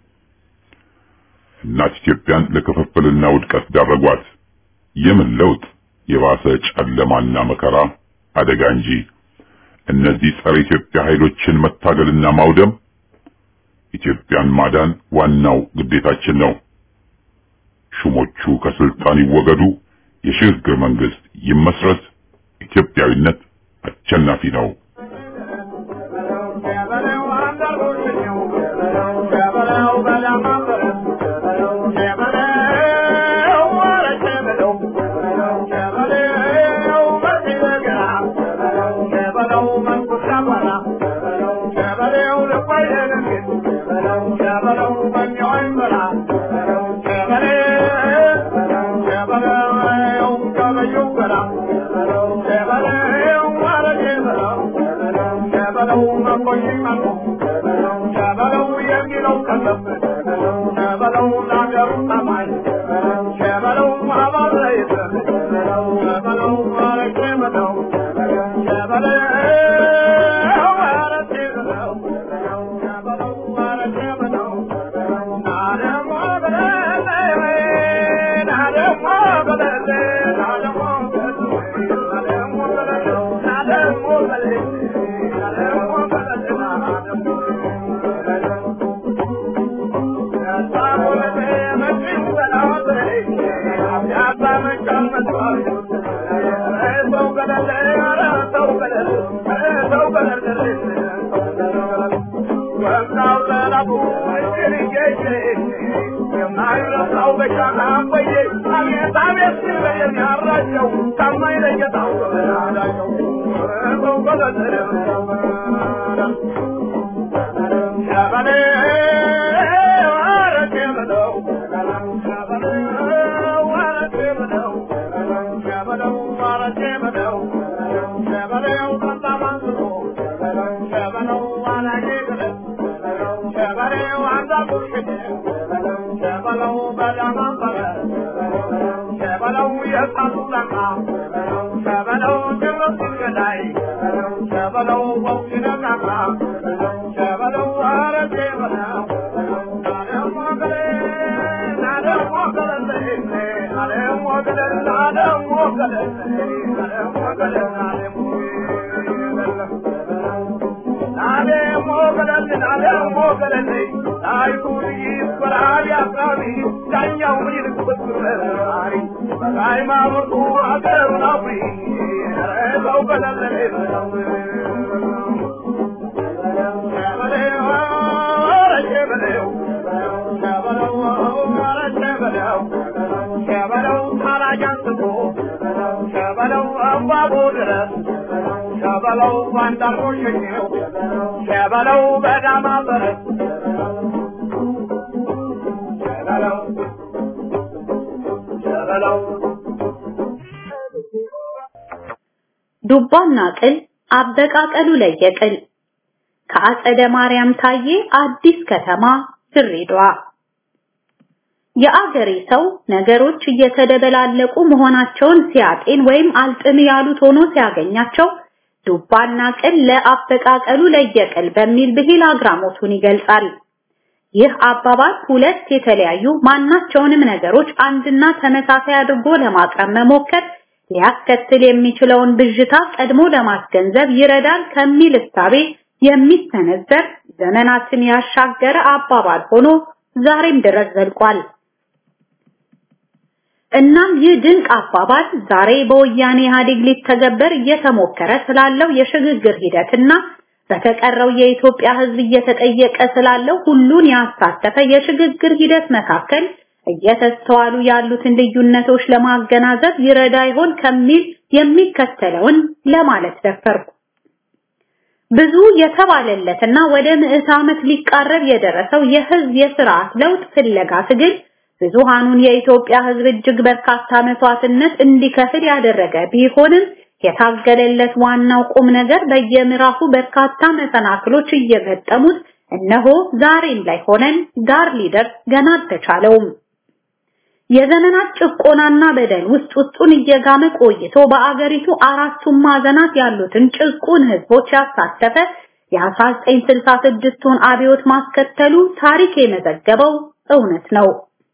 [SPEAKER 5] እናት ኢትዮጵያን ለክፍፍልና ውድቀት ዳረጓት። የምን ለውጥ? የባሰ ጨለማና መከራ አደጋ እንጂ። እነዚህ ጸረ ኢትዮጵያ ኃይሎችን መታገልና ማውደም ኢትዮጵያን ማዳን ዋናው ግዴታችን ነው። ሹሞቹ ከስልጣን ይወገዱ፣ የሽግግር መንግስት ይመስረት። ኢትዮጵያዊነት አሸናፊ ነው።
[SPEAKER 6] ዱባና ቅል አበቃቀሉ ለየቅል ከአጸደ ማርያም ታዬ አዲስ ከተማ ድሬዳዋ። የአገሬ ሰው ነገሮች እየተደበላለቁ መሆናቸውን ሲያጤን ወይም አልጥም ያሉት ሆኖ ሲያገኛቸው ዱባና ቅል ለአበቃቀሉ ለየቅል በሚል ብሂል አግራሞቱን ይገልጻል። ይህ አባባል ሁለት የተለያዩ ማናቸውንም ነገሮች አንድና ተመሳሳይ አድርጎ ለማቅረብ መሞከር ሊያስከትል የሚችለውን ብዥታ ቀድሞ ለማስገንዘብ ይረዳል ከሚል እሳቤ የሚሰነዘር ዘመናትን ያሻገረ አባባል ሆኖ ዛሬም ድረስ ዘልቋል። እናም ይህ ድንቅ አባባል ዛሬ በወያኔ ኢህአዴግ ሊተገበር እየተሞከረ ስላለው የሽግግር ሂደትና በተቀረው የኢትዮጵያ ሕዝብ እየተጠየቀ ስላለው ሁሉን ያሳተፈ የሽግግር ሂደት መካከል እየተስተዋሉ ያሉትን ልዩነቶች ለማገናዘብ ይረዳ ይሆን ከሚል የሚከተለውን ለማለት ደፈርኩ። ብዙ የተባለለትና ወደ ምዕተ ዓመት ሊቃረብ የደረሰው የህዝብ የሥርዓት ለውጥ ፍለጋ ትግል ብዙሃኑን የኢትዮጵያ ሕዝብ እጅግ በርካታ መስዋዕትነት እንዲከፍል ያደረገ ቢሆንም የታገለለት ዋናው ቁም ነገር በየምዕራፉ በርካታ መሰናክሎች እየገጠሙት እነሆ ዛሬም ላይ ሆነን ዳር ሊደርስ ገና አልተቻለውም። የዘመናት ጭቆናና በደል ውስጥ ውስጡን እየጋመ ቆይቶ በአገሪቱ አራቱም ማዕዘናት ያሉትን ጭቁን ህዝቦች ያሳተፈ የ1966ቱን አብዮት ማስከተሉ ታሪክ የመዘገበው እውነት ነው።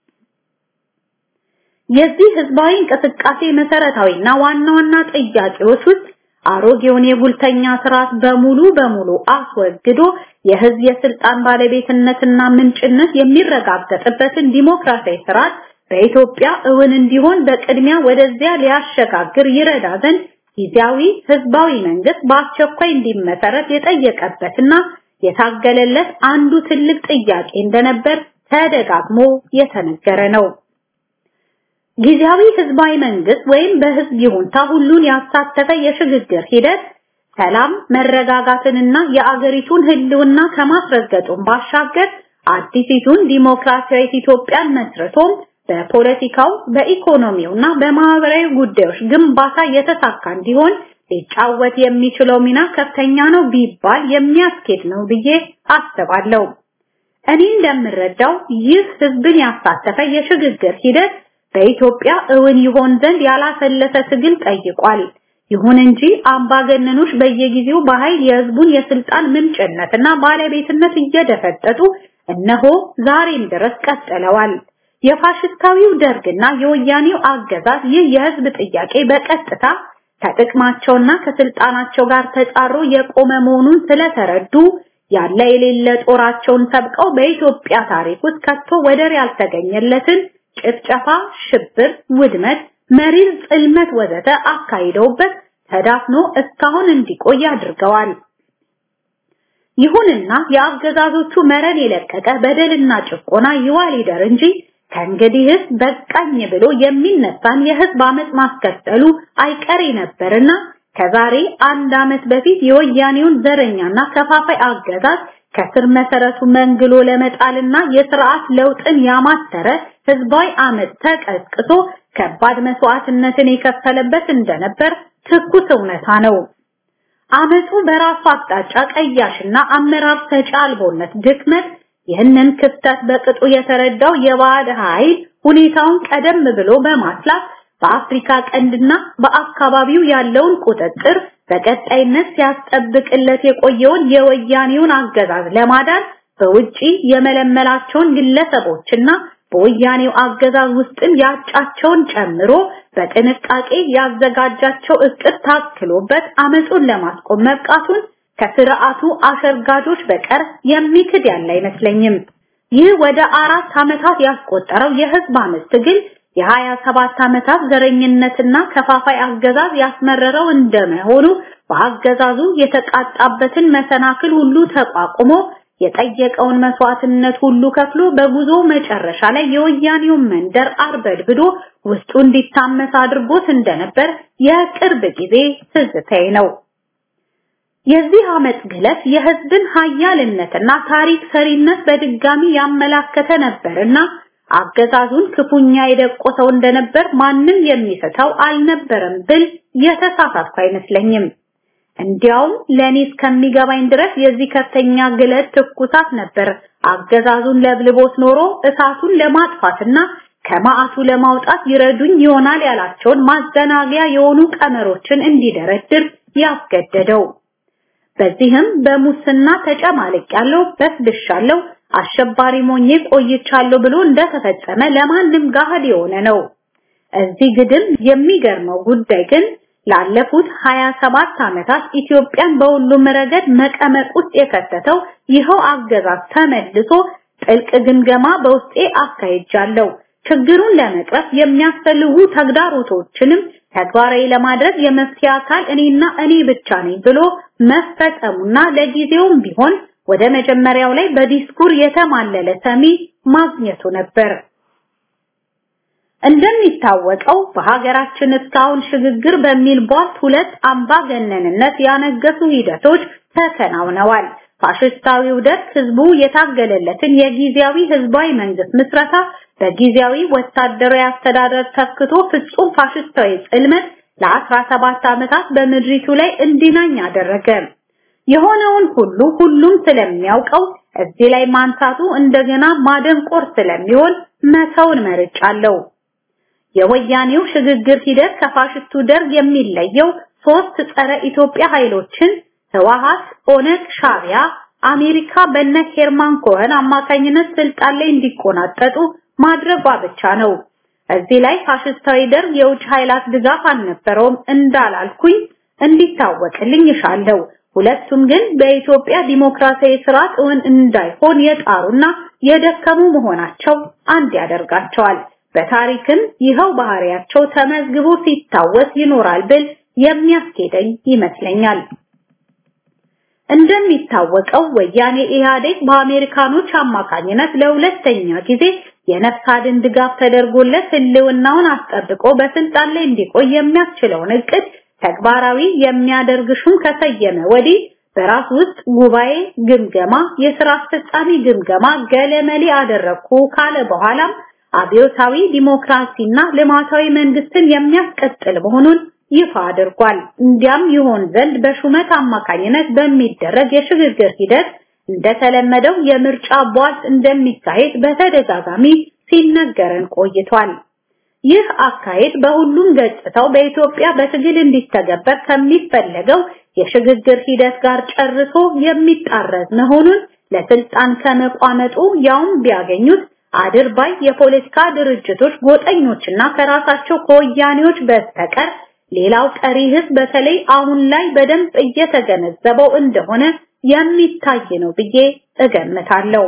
[SPEAKER 6] የዚህ ህዝባዊ እንቅስቃሴ መሰረታዊና ዋና ዋና ጥያቄዎች ውስጥ አሮጌውን የጉልተኛ ስርዓት በሙሉ በሙሉ አስወግዶ የህዝብ የስልጣን ባለቤትነትና ምንጭነት የሚረጋገጥበትን ዲሞክራሲያዊ ስርዓት በኢትዮጵያ እውን እንዲሆን በቅድሚያ ወደዚያ ሊያሸጋግር ይረዳ ዘንድ ጊዜያዊ ህዝባዊ መንግስት በአስቸኳይ እንዲመሰረት የጠየቀበትና የታገለለት አንዱ ትልቅ ጥያቄ እንደነበር ተደጋግሞ የተነገረ ነው። ጊዜያዊ ህዝባዊ መንግስት ወይም በህዝብ ይሁንታ ሁሉን ያሳተፈ የሽግግር ሂደት ሰላም መረጋጋትንና የአገሪቱን ህልውና ከማስረገጡም ባሻገር አዲሲቱን ዲሞክራሲያዊ ኢትዮጵያን መስርቶም በፖለቲካው በኢኮኖሚውና በማህበራዊ ጉዳዮች ግንባታ የተሳካ እንዲሆን ሊጫወት የሚችለው ሚና ከፍተኛ ነው ቢባል የሚያስኬድ ነው ብዬ አስባለሁ። እኔ እንደምረዳው ይህ ህዝብን ያሳተፈ የሽግግር ሂደት በኢትዮጵያ እውን ይሆን ዘንድ ያላሰለሰ ትግል ጠይቋል። ይሁን እንጂ አምባገነኖች በየጊዜው በኃይል የህዝቡን የስልጣን ምንጭነትና ባለቤትነት እየደፈጠጡ እነሆ ዛሬም ድረስ ቀጥለዋል። የፋሽስታዊው ደርግና የወያኔው አገዛዝ ይህ የህዝብ ጥያቄ በቀጥታ ከጥቅማቸውና ከስልጣናቸው ጋር ተጻሮ የቆመ መሆኑን ስለተረዱ ያለ የሌለ ጦራቸውን ሰብቀው በኢትዮጵያ ታሪክ ውስጥ ከቶ ወደር ያልተገኘለትን ጭፍጨፋ፣ ሽብር፣ ውድመት፣ መሪር ጽልመት ወዘተ አካሂደውበት ተዳፍኖ እስካሁን እንዲቆይ አድርገዋል። ይሁንና የአገዛዞቹ መረን የለቀቀ በደልና ጭቆና ይዋል ይደር እንጂ ከእንግዲህስ በቃኝ ብሎ የሚነሳን የህዝብ አመጽ ማስከተሉ አይቀሬ ነበርና ከዛሬ አንድ አመት በፊት የወያኔውን ዘረኛና ከፋፋይ አገዛዝ ከስር መሰረቱ መንግሎ ለመጣልና የሥርዓት ለውጥን ያማተረ ህዝባዊ አመጽ ተቀስቅሶ ከባድ መስዋዕትነትን የከፈለበት እንደነበር ትኩስ እውነታ ነው። አመጹ በራሱ አቅጣጫ ቀያሽና አመራር ሰጪ አልቦነት ድክመት ይህንን ክፍተት በቅጡ የተረዳው የባዕድ ኃይል ሁኔታውን ቀደም ብሎ በማስላት በአፍሪካ ቀንድና በአካባቢው ያለውን ቁጥጥር በቀጣይነት ሲያስጠብቅለት የቆየውን የወያኔውን አገዛዝ ለማዳን በውጪ የመለመላቸውን ግለሰቦችና በወያኔው አገዛዝ ውስጥም ያጫቸውን ጨምሮ በጥንቃቄ ያዘጋጃቸው እቅድ ታክሎበት አመጹን ለማስቆም መብቃቱን ከስርዓቱ አሸርጋጆች በቀር የሚክድ ያለ አይመስለኝም። ይህ ወደ አራት አመታት ያስቆጠረው የህዝብ አመጽ ትግል የሀያ ሰባት አመታት ዘረኝነትና ከፋፋይ አገዛዝ ያስመረረው እንደመሆኑ በአገዛዙ የተቃጣበትን መሰናክል ሁሉ ተቋቁሞ የጠየቀውን መስዋዕትነት ሁሉ ከፍሎ በጉዞ መጨረሻ ላይ የወያኔውን መንደር አርበድብዶ ውስጡ እንዲታመስ አድርጎት እንደነበር የቅርብ ጊዜ ትዝታዬ ነው። የዚህ አመጽ ግለት የህዝብን ኃያልነትና ታሪክ ሰሪነት በድጋሚ ያመላከተ ነበርና አገዛዙን ክፉኛ የደቆሰው እንደነበር ማንም የሚፈታው አልነበረም ብል የተሳሳትኩ አይመስለኝም። እንዲያውም ለኔ እስከሚገባኝ ድረስ የዚህ ከፍተኛ ግለት ትኩሳት ነበር አገዛዙን ለብልቦት ኖሮ እሳቱን ለማጥፋትና ከማአቱ ለማውጣት ይረዱኝ ይሆናል ያላቸውን ማዘናጊያ የሆኑ ቀመሮችን እንዲደረድር ያስገደደው። በዚህም በሙስና ተጨማልቅ ያለው በስብሻለው አሸባሪ ሞኜ ቆይቻለሁ ብሎ እንደተፈጸመ ለማንም ጋህድ የሆነ ነው። እዚህ ግድም የሚገርመው ጉዳይ ግን ላለፉት ሀያ ሰባት ዓመታት ኢትዮጵያን በሁሉም ረገድ መቀመቅ ውስጥ የከተተው ይኸው አገዛዝ ተመልሶ ጥልቅ ግምገማ በውስጤ አካሂጃለሁ። ችግሩን ለመቅረፍ የሚያስፈልጉ ተግዳሮቶችንም ተግባራዊ ለማድረግ የመፍትሄ አካል እኔና እኔ ብቻ ነኝ ብሎ መፈጸሙና ለጊዜውም ቢሆን ወደ መጀመሪያው ላይ በዲስኩር የተማለለ ሰሚ ማግኘቱ ነበር። እንደሚታወቀው በሀገራችን እስካሁን ሽግግር በሚል ቧልት ሁለት አምባገነንነት ያነገሱ ሂደቶች ተከናውነዋል። ፋሽስታዊው ደርግ ህዝቡ የታገለለትን የጊዜያዊ ህዝባዊ መንግስት ምስረታ በጊዜያዊ ወታደራዊ አስተዳደር ተክቶ ፍጹም ፋሽስታዊ ጽልመት ለአስራ ሰባት ዓመታት በምድሪቱ ላይ እንዲናኝ አደረገ። የሆነውን ሁሉ ሁሉም ስለሚያውቀው እዚህ ላይ ማንሳቱ እንደገና ማደንቆር ስለሚሆን መተውን መርጫለሁ። የወያኔው ሽግግር ሂደት ከፋሽስቱ ደርግ የሚለየው ሶስት ጸረ ኢትዮጵያ ኃይሎችን ህወሓት፣ ኦነግ፣ ሻዕቢያ፣ አሜሪካ በነ ሄርማን ኮሄን አማካኝነት ስልጣን ላይ እንዲቆናጠጡ ማድረጓ ብቻ ነው። እዚህ ላይ ፋሽስታዊ ደርግ የውጭ ኃይላት ድጋፍ አልነበረውም እንዳላልኩኝ እንዲታወቅልኝ ይሻለው። ሁለቱም ግን በኢትዮጵያ ዲሞክራሲያዊ ስርዓት እውን እንዳይሆን የጣሩና የደከሙ መሆናቸው አንድ ያደርጋቸዋል። በታሪክም ይኸው ባህሪያቸው ተመዝግቦ ሲታወስ ይኖራል ብል የሚያስኬደኝ ይመስለኛል። እንደሚታወቀው ወያኔ ኢህአዴግ በአሜሪካኖች አማካኝነት ለሁለተኛ ጊዜ የነፍስ አድን ድጋፍ ተደርጎለት ህልውናውን አስጠብቆ በስልጣን ላይ እንዲቆይ የሚያስችለውን እቅድ ተግባራዊ የሚያደርግ ሹም ከሰየመ ወዲህ በራስ ውስጥ ጉባኤ ግምገማ፣ የሥራ አስፈጻሚ ግምገማ ገለመሌ አደረኩ ካለ በኋላም አብዮታዊ ዲሞክራሲና ልማታዊ መንግስትን የሚያስቀጥል መሆኑን ይፋ አድርጓል። እንዲያም ይሆን ዘንድ በሹመት አማካኝነት በሚደረግ የሽግግር ሂደት እንደተለመደው የምርጫ ቧልት እንደሚካሄድ በተደጋጋሚ ሲነገረን ቆይቷል። ይህ አካሄድ በሁሉም ገጽታው በኢትዮጵያ በትግል እንዲተገበር ከሚፈለገው የሽግግር ሂደት ጋር ጨርሶ የሚጣረስ መሆኑን ለስልጣን ከመቋመጡ ያውም ቢያገኙት አድርባይ የፖለቲካ ድርጅቶች ጎጠኞችና ከራሳቸው ከወያኔዎች በስተቀር ሌላው ቀሪ ህዝብ በተለይ አሁን ላይ በደንብ እየተገነዘበው እንደሆነ የሚታይ ነው ብዬ እገምታለሁ።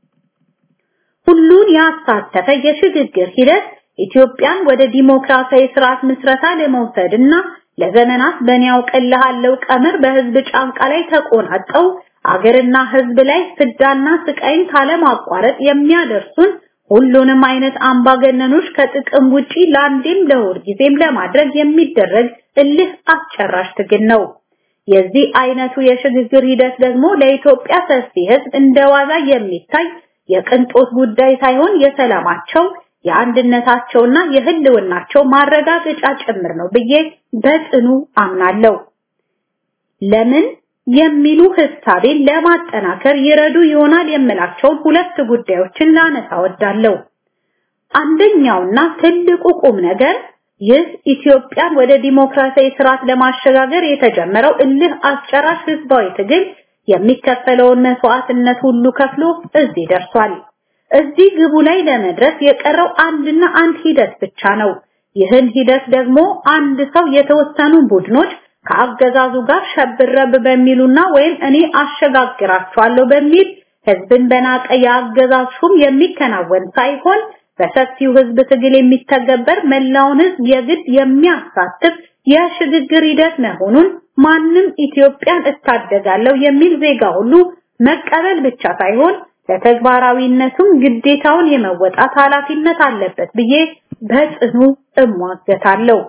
[SPEAKER 6] ሁሉን ያሳተፈ የሽግግር ሂደት ኢትዮጵያን ወደ ዲሞክራሲያዊ ስርዓት ምስረታ ለመውሰድና ለዘመናት በኒያው ቀልሃለው ቀመር በህዝብ ጫንቃ ላይ ተቆናጠው አገርና ህዝብ ላይ ፍዳና ስቃይን ካለማቋረጥ የሚያደርሱን ሁሉንም አይነት አምባገነኖች ከጥቅም ውጪ ለአንዴም ለሁል ጊዜም ለማድረግ የሚደረግ እልህ አስጨራሽ ትግል ነው። የዚህ አይነቱ የሽግግር ሂደት ደግሞ ለኢትዮጵያ ሰፊ ህዝብ እንደዋዛ የሚታይ የቅንጦት ጉዳይ ሳይሆን የሰላማቸው የአንድነታቸውና የህልውናቸው ማረጋገጫ ጭምር ነው ብዬ በጽኑ አምናለሁ። ለምን የሚሉ ሐሳቤን ለማጠናከር ይረዱ ይሆናል የምላቸው ሁለት ጉዳዮችን ላነሳ ወዳለሁ። አንደኛውና ትልቁ ቁም ነገር ይህ ኢትዮጵያን ወደ ዲሞክራሲያዊ ስርዓት ለማሸጋገር የተጀመረው እልህ አስጨራሽ ህዝባዊ ትግል የሚከፈለውን መስዋዕትነት ሁሉ ከፍሎ እዚህ ደርሷል። እዚህ ግቡ ላይ ለመድረስ የቀረው አንድና አንድ ሂደት ብቻ ነው። ይህን ሂደት ደግሞ አንድ ሰው የተወሰኑ ቡድኖች ከአገዛዙ ጋር ሸብረብ በሚሉና ወይም እኔ አሸጋግራቸዋለሁ በሚል ህዝብን በናቀ የአገዛዝ ሹም የሚከናወን ሳይሆን በሰፊው ህዝብ ትግል የሚተገበር መላውን ህዝብ የግድ የሚያሳትፍ የሽግግር ሂደት መሆኑን ማንም ኢትዮጵያን እታደጋለሁ የሚል ዜጋ ሁሉ መቀበል ብቻ ሳይሆን ለተግባራዊነቱም ግዴታውን የመወጣት ኃላፊነት አለበት ብዬ በጽኑ እሟገታለሁ።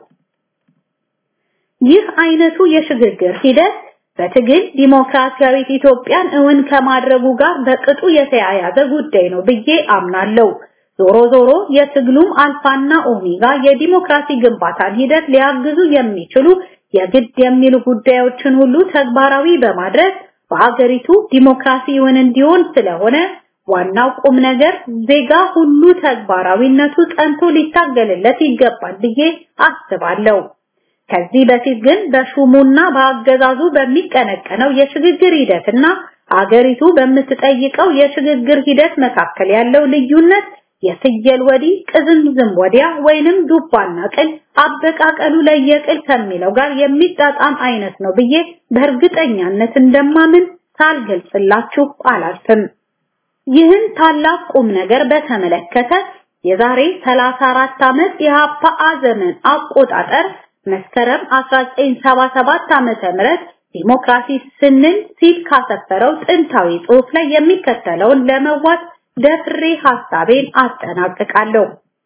[SPEAKER 6] ይህ አይነቱ የሽግግር ሂደት በትግል ዲሞክራሲያዊት ኢትዮጵያን እውን ከማድረጉ ጋር በቅጡ የተያያዘ ጉዳይ ነው ብዬ አምናለሁ። ዞሮ ዞሮ የትግሉም አልፋና ኦሜጋ የዲሞክራሲ ግንባታን ሂደት ሊያግዙ የሚችሉ የግድ የሚሉ ጉዳዮችን ሁሉ ተግባራዊ በማድረግ በአገሪቱ ዲሞክራሲ እውን እንዲሆን ስለሆነ ዋናው ቁም ነገር ዜጋ ሁሉ ተግባራዊነቱ ጸንቶ ሊታገልለት ይገባል ብዬ አስባለሁ። ከዚህ በፊት ግን በሹሙና በአገዛዙ በሚቀነቀነው የሽግግር ሂደትና አገሪቱ በምትጠይቀው የሽግግር ሂደት መካከል ያለው ልዩነት የፍየል ወዲህ ቅዝምዝም ወዲያ ወይንም ዱባና ቅል አበቃቀሉ ለየቅል ከሚለው ጋር የሚጣጣም አይነት ነው ብዬ በእርግጠኛነት እንደማምን ሳልገልጽላችሁ አላልፍም። ይህን ታላቅ ቁም ነገር በተመለከተ የዛሬ ሰላሳ አራት ዓመት የኢህአፓ ዘመን አቆጣጠር መስከረም አስራ ዘጠኝ ሰባ ሰባት ዓመተ ምህረት ዲሞክራሲ ስንል ሲል ካሰፈረው ጥንታዊ ጽሑፍ ላይ የሚከተለውን ለመዋት ደፍሬ ሐሳቤን አጠናቅቃለሁ።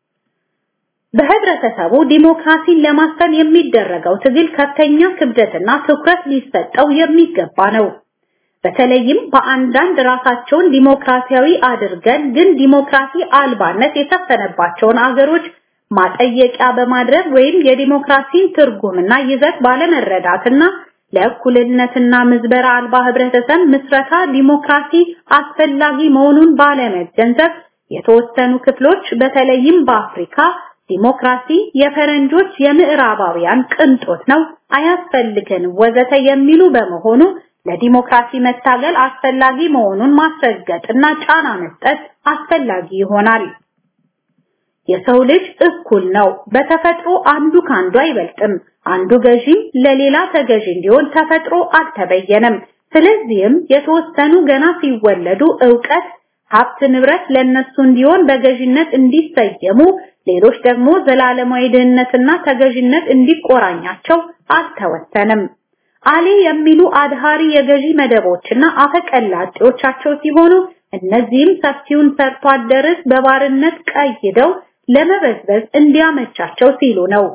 [SPEAKER 6] በህብረተሰቡ ዲሞክራሲን ለማስፈን የሚደረገው ትግል ከፍተኛ ክብደትና ትኩረት ሊሰጠው የሚገባ ነው። በተለይም በአንዳንድ ራሳቸውን ዲሞክራሲያዊ አድርገን ግን ዲሞክራሲ አልባነት የሰፈነባቸውን አገሮች ማጠየቂያ በማድረግ ወይም የዲሞክራሲን ትርጉምና ይዘት ባለመረዳትና ለእኩልነትና ምዝበራ አልባ ህብረተሰብ ምስረታ ዲሞክራሲ አስፈላጊ መሆኑን ባለመገንዘብ የተወሰኑ ክፍሎች በተለይም በአፍሪካ ዲሞክራሲ የፈረንጆች የምዕራባውያን ቅንጦት ነው አያስፈልገንም ወዘተ የሚሉ በመሆኑ ለዲሞክራሲ መታገል አስፈላጊ መሆኑን ማስረገጥና ጫና መስጠት አስፈላጊ ይሆናል። የሰው ልጅ እኩል ነው። በተፈጥሮ አንዱ ካንዱ አይበልጥም። አንዱ ገዢ ለሌላ ተገዢ እንዲሆን ተፈጥሮ አልተበየነም። ስለዚህም የተወሰኑ ገና ሲወለዱ ዕውቀት፣ ሀብት፣ ንብረት ለነሱ እንዲሆን በገዢነት እንዲሰየሙ፣ ሌሎች ደግሞ ዘላለማዊ ድህነትና ተገዢነት እንዲቆራኛቸው አልተወሰነም። አሊ የሚሉ አድሃሪ የገዢ መደቦችና አፈቀላጤዎቻቸው ሲሆኑ እነዚህም ሰፊውን ሰርቶ አደርስ በባርነት ቀይደው ለመበዝበዝ እንዲያመቻቸው ሲሉ ነው።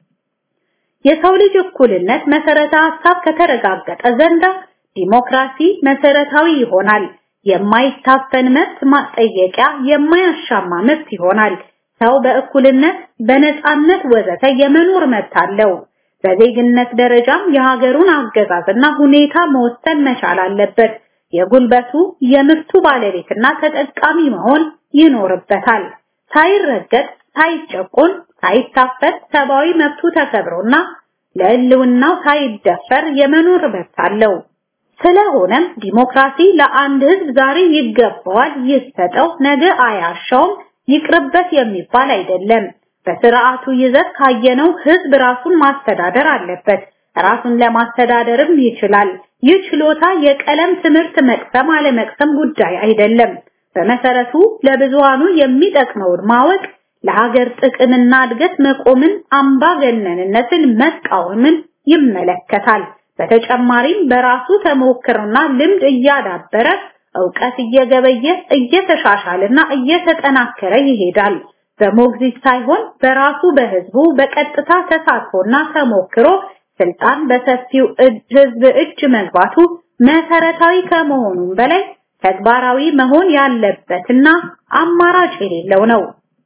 [SPEAKER 6] የሰው ልጅ እኩልነት መሰረታዊ ሐሳብ ከተረጋገጠ ዘንዳ ዲሞክራሲ መሰረታዊ ይሆናል። የማይታፈን መብት ማጠየቂያ የማያሻማ መብት ይሆናል። ሰው በእኩልነት በነጻነት ወዘተ የመኖር መብት አለው። በዜግነት ደረጃም የሀገሩን አገዛዝና ሁኔታ መወሰን መቻል አለበት። የጉልበቱ የምርቱ ባለቤትና ተጠቃሚ መሆን ይኖርበታል። ሳይረገጥ፣ ሳይጨቆን፣ ሳይታፈን ሰብአዊ መብቱ ተከብሮና ለሕልውናው ሳይደፈር የመኖር መብት አለው። ስለሆነም ዲሞክራሲ ለአንድ ህዝብ ዛሬ ይገባዋል፣ ይሰጠው፣ ነገ አያሻውም፣ ይቅርበት የሚባል አይደለም። በስርዓቱ ይዘት ካየነው ህዝብ ራሱን ማስተዳደር አለበት። ራሱን ለማስተዳደርም ይችላል። ይህ ችሎታ የቀለም ትምህርት መቅሰም አለመቅሰም ጉዳይ አይደለም። በመሰረቱ ለብዙሃኑ የሚጠቅመውን ማወቅ፣ ለሀገር ጥቅምና እድገት መቆምን፣ አምባገነንነትን መቃወምን ይመለከታል። በተጨማሪም በራሱ ተሞክሮና ልምድ እያዳበረ ዕውቀት እየገበየ እየተሻሻለና እየተጠናከረ ይሄዳል። በሞግዚት ሳይሆን በራሱ በህዝቡ በቀጥታ ተሳትፎና ተሞክሮ ስልጣን በሰፊው ህዝብ እጅ መግባቱ መሰረታዊ ከመሆኑም በላይ ተግባራዊ መሆን ያለበትና አማራጭ የሌለው ነው።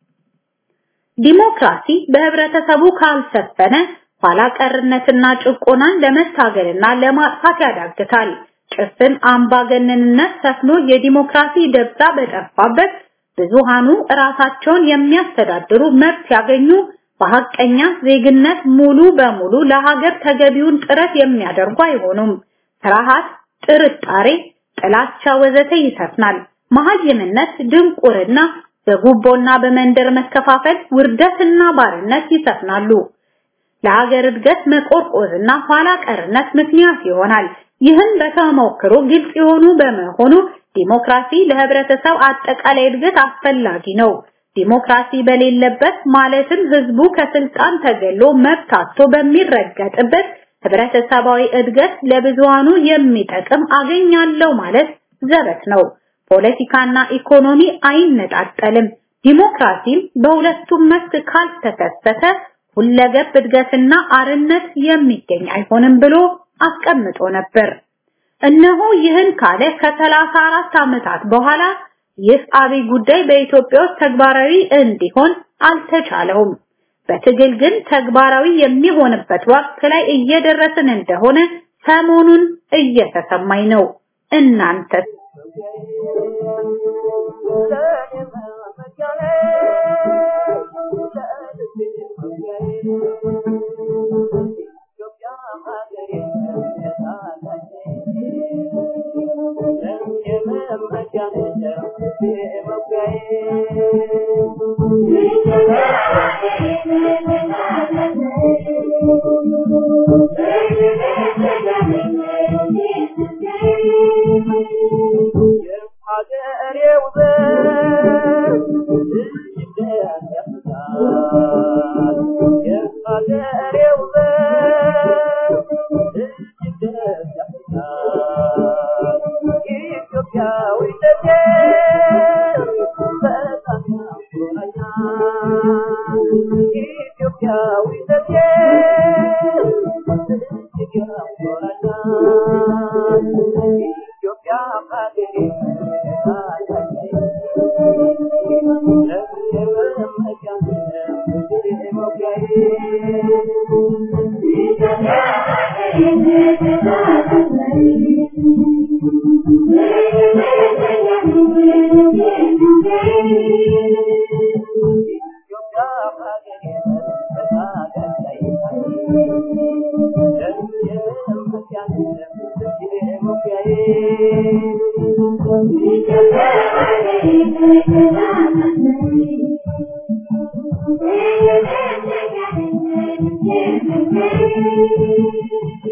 [SPEAKER 6] ዲሞክራሲ በህብረተሰቡ ካልሰፈነ ኋላ ቀርነትና ጭቆናን ለመታገልና ለማጥፋት ያዳግታል። ጭፍን አምባገነንነት ሰፍኖ የዲሞክራሲ ደብዛ በጠፋበት ብዙሃኑ ራሳቸውን የሚያስተዳድሩ መብት ያገኙ በሐቀኛ ዜግነት ሙሉ በሙሉ ለሀገር ተገቢውን ጥረት የሚያደርጉ አይሆኑም። ፍርሃት፣ ጥርጣሬ፣ ጥላቻ ወዘተ ይሰፍናል። መሀይምነት፣ ድንቁርና፣ በጉቦና በመንደር መከፋፈል፣ ውርደትና ባርነት ይሰፍናሉ። ለሀገር እድገት መቆርቆዝና ኋላ ቀርነት ምክንያት ይሆናል። ይህን በተሞክሮ ግልጽ የሆኑ በመሆኑ ዲሞክራሲ ለህብረተሰብ አጠቃላይ እድገት አስፈላጊ ነው። ዲሞክራሲ በሌለበት ማለትም ህዝቡ ከስልጣን ተገሎ መብት አጥቶ በሚረገጥበት ህብረተሰባዊ እድገት ለብዙሃኑ የሚጠቅም አገኛለሁ ማለት ዘበት ነው። ፖለቲካና ኢኮኖሚ አይነጣጠልም። ዲሞክራሲም በሁለቱም መስክ ካልተከሰተ ሁለገብ እድገትና አርነት የሚገኝ አይሆንም ብሎ አስቀምጦ ነበር። እነሆ ይህን ካለ ከሰላሳ አራት ዓመታት በኋላ ይህ አብይ ጉዳይ በኢትዮጵያ ውስጥ ተግባራዊ እንዲሆን አልተቻለውም። በትግል ግን ተግባራዊ የሚሆንበት ወቅት ላይ እየደረስን እንደሆነ ሰሞኑን እየተሰማኝ ነው። እናንተ
[SPEAKER 2] Thank you.
[SPEAKER 7] Thank you.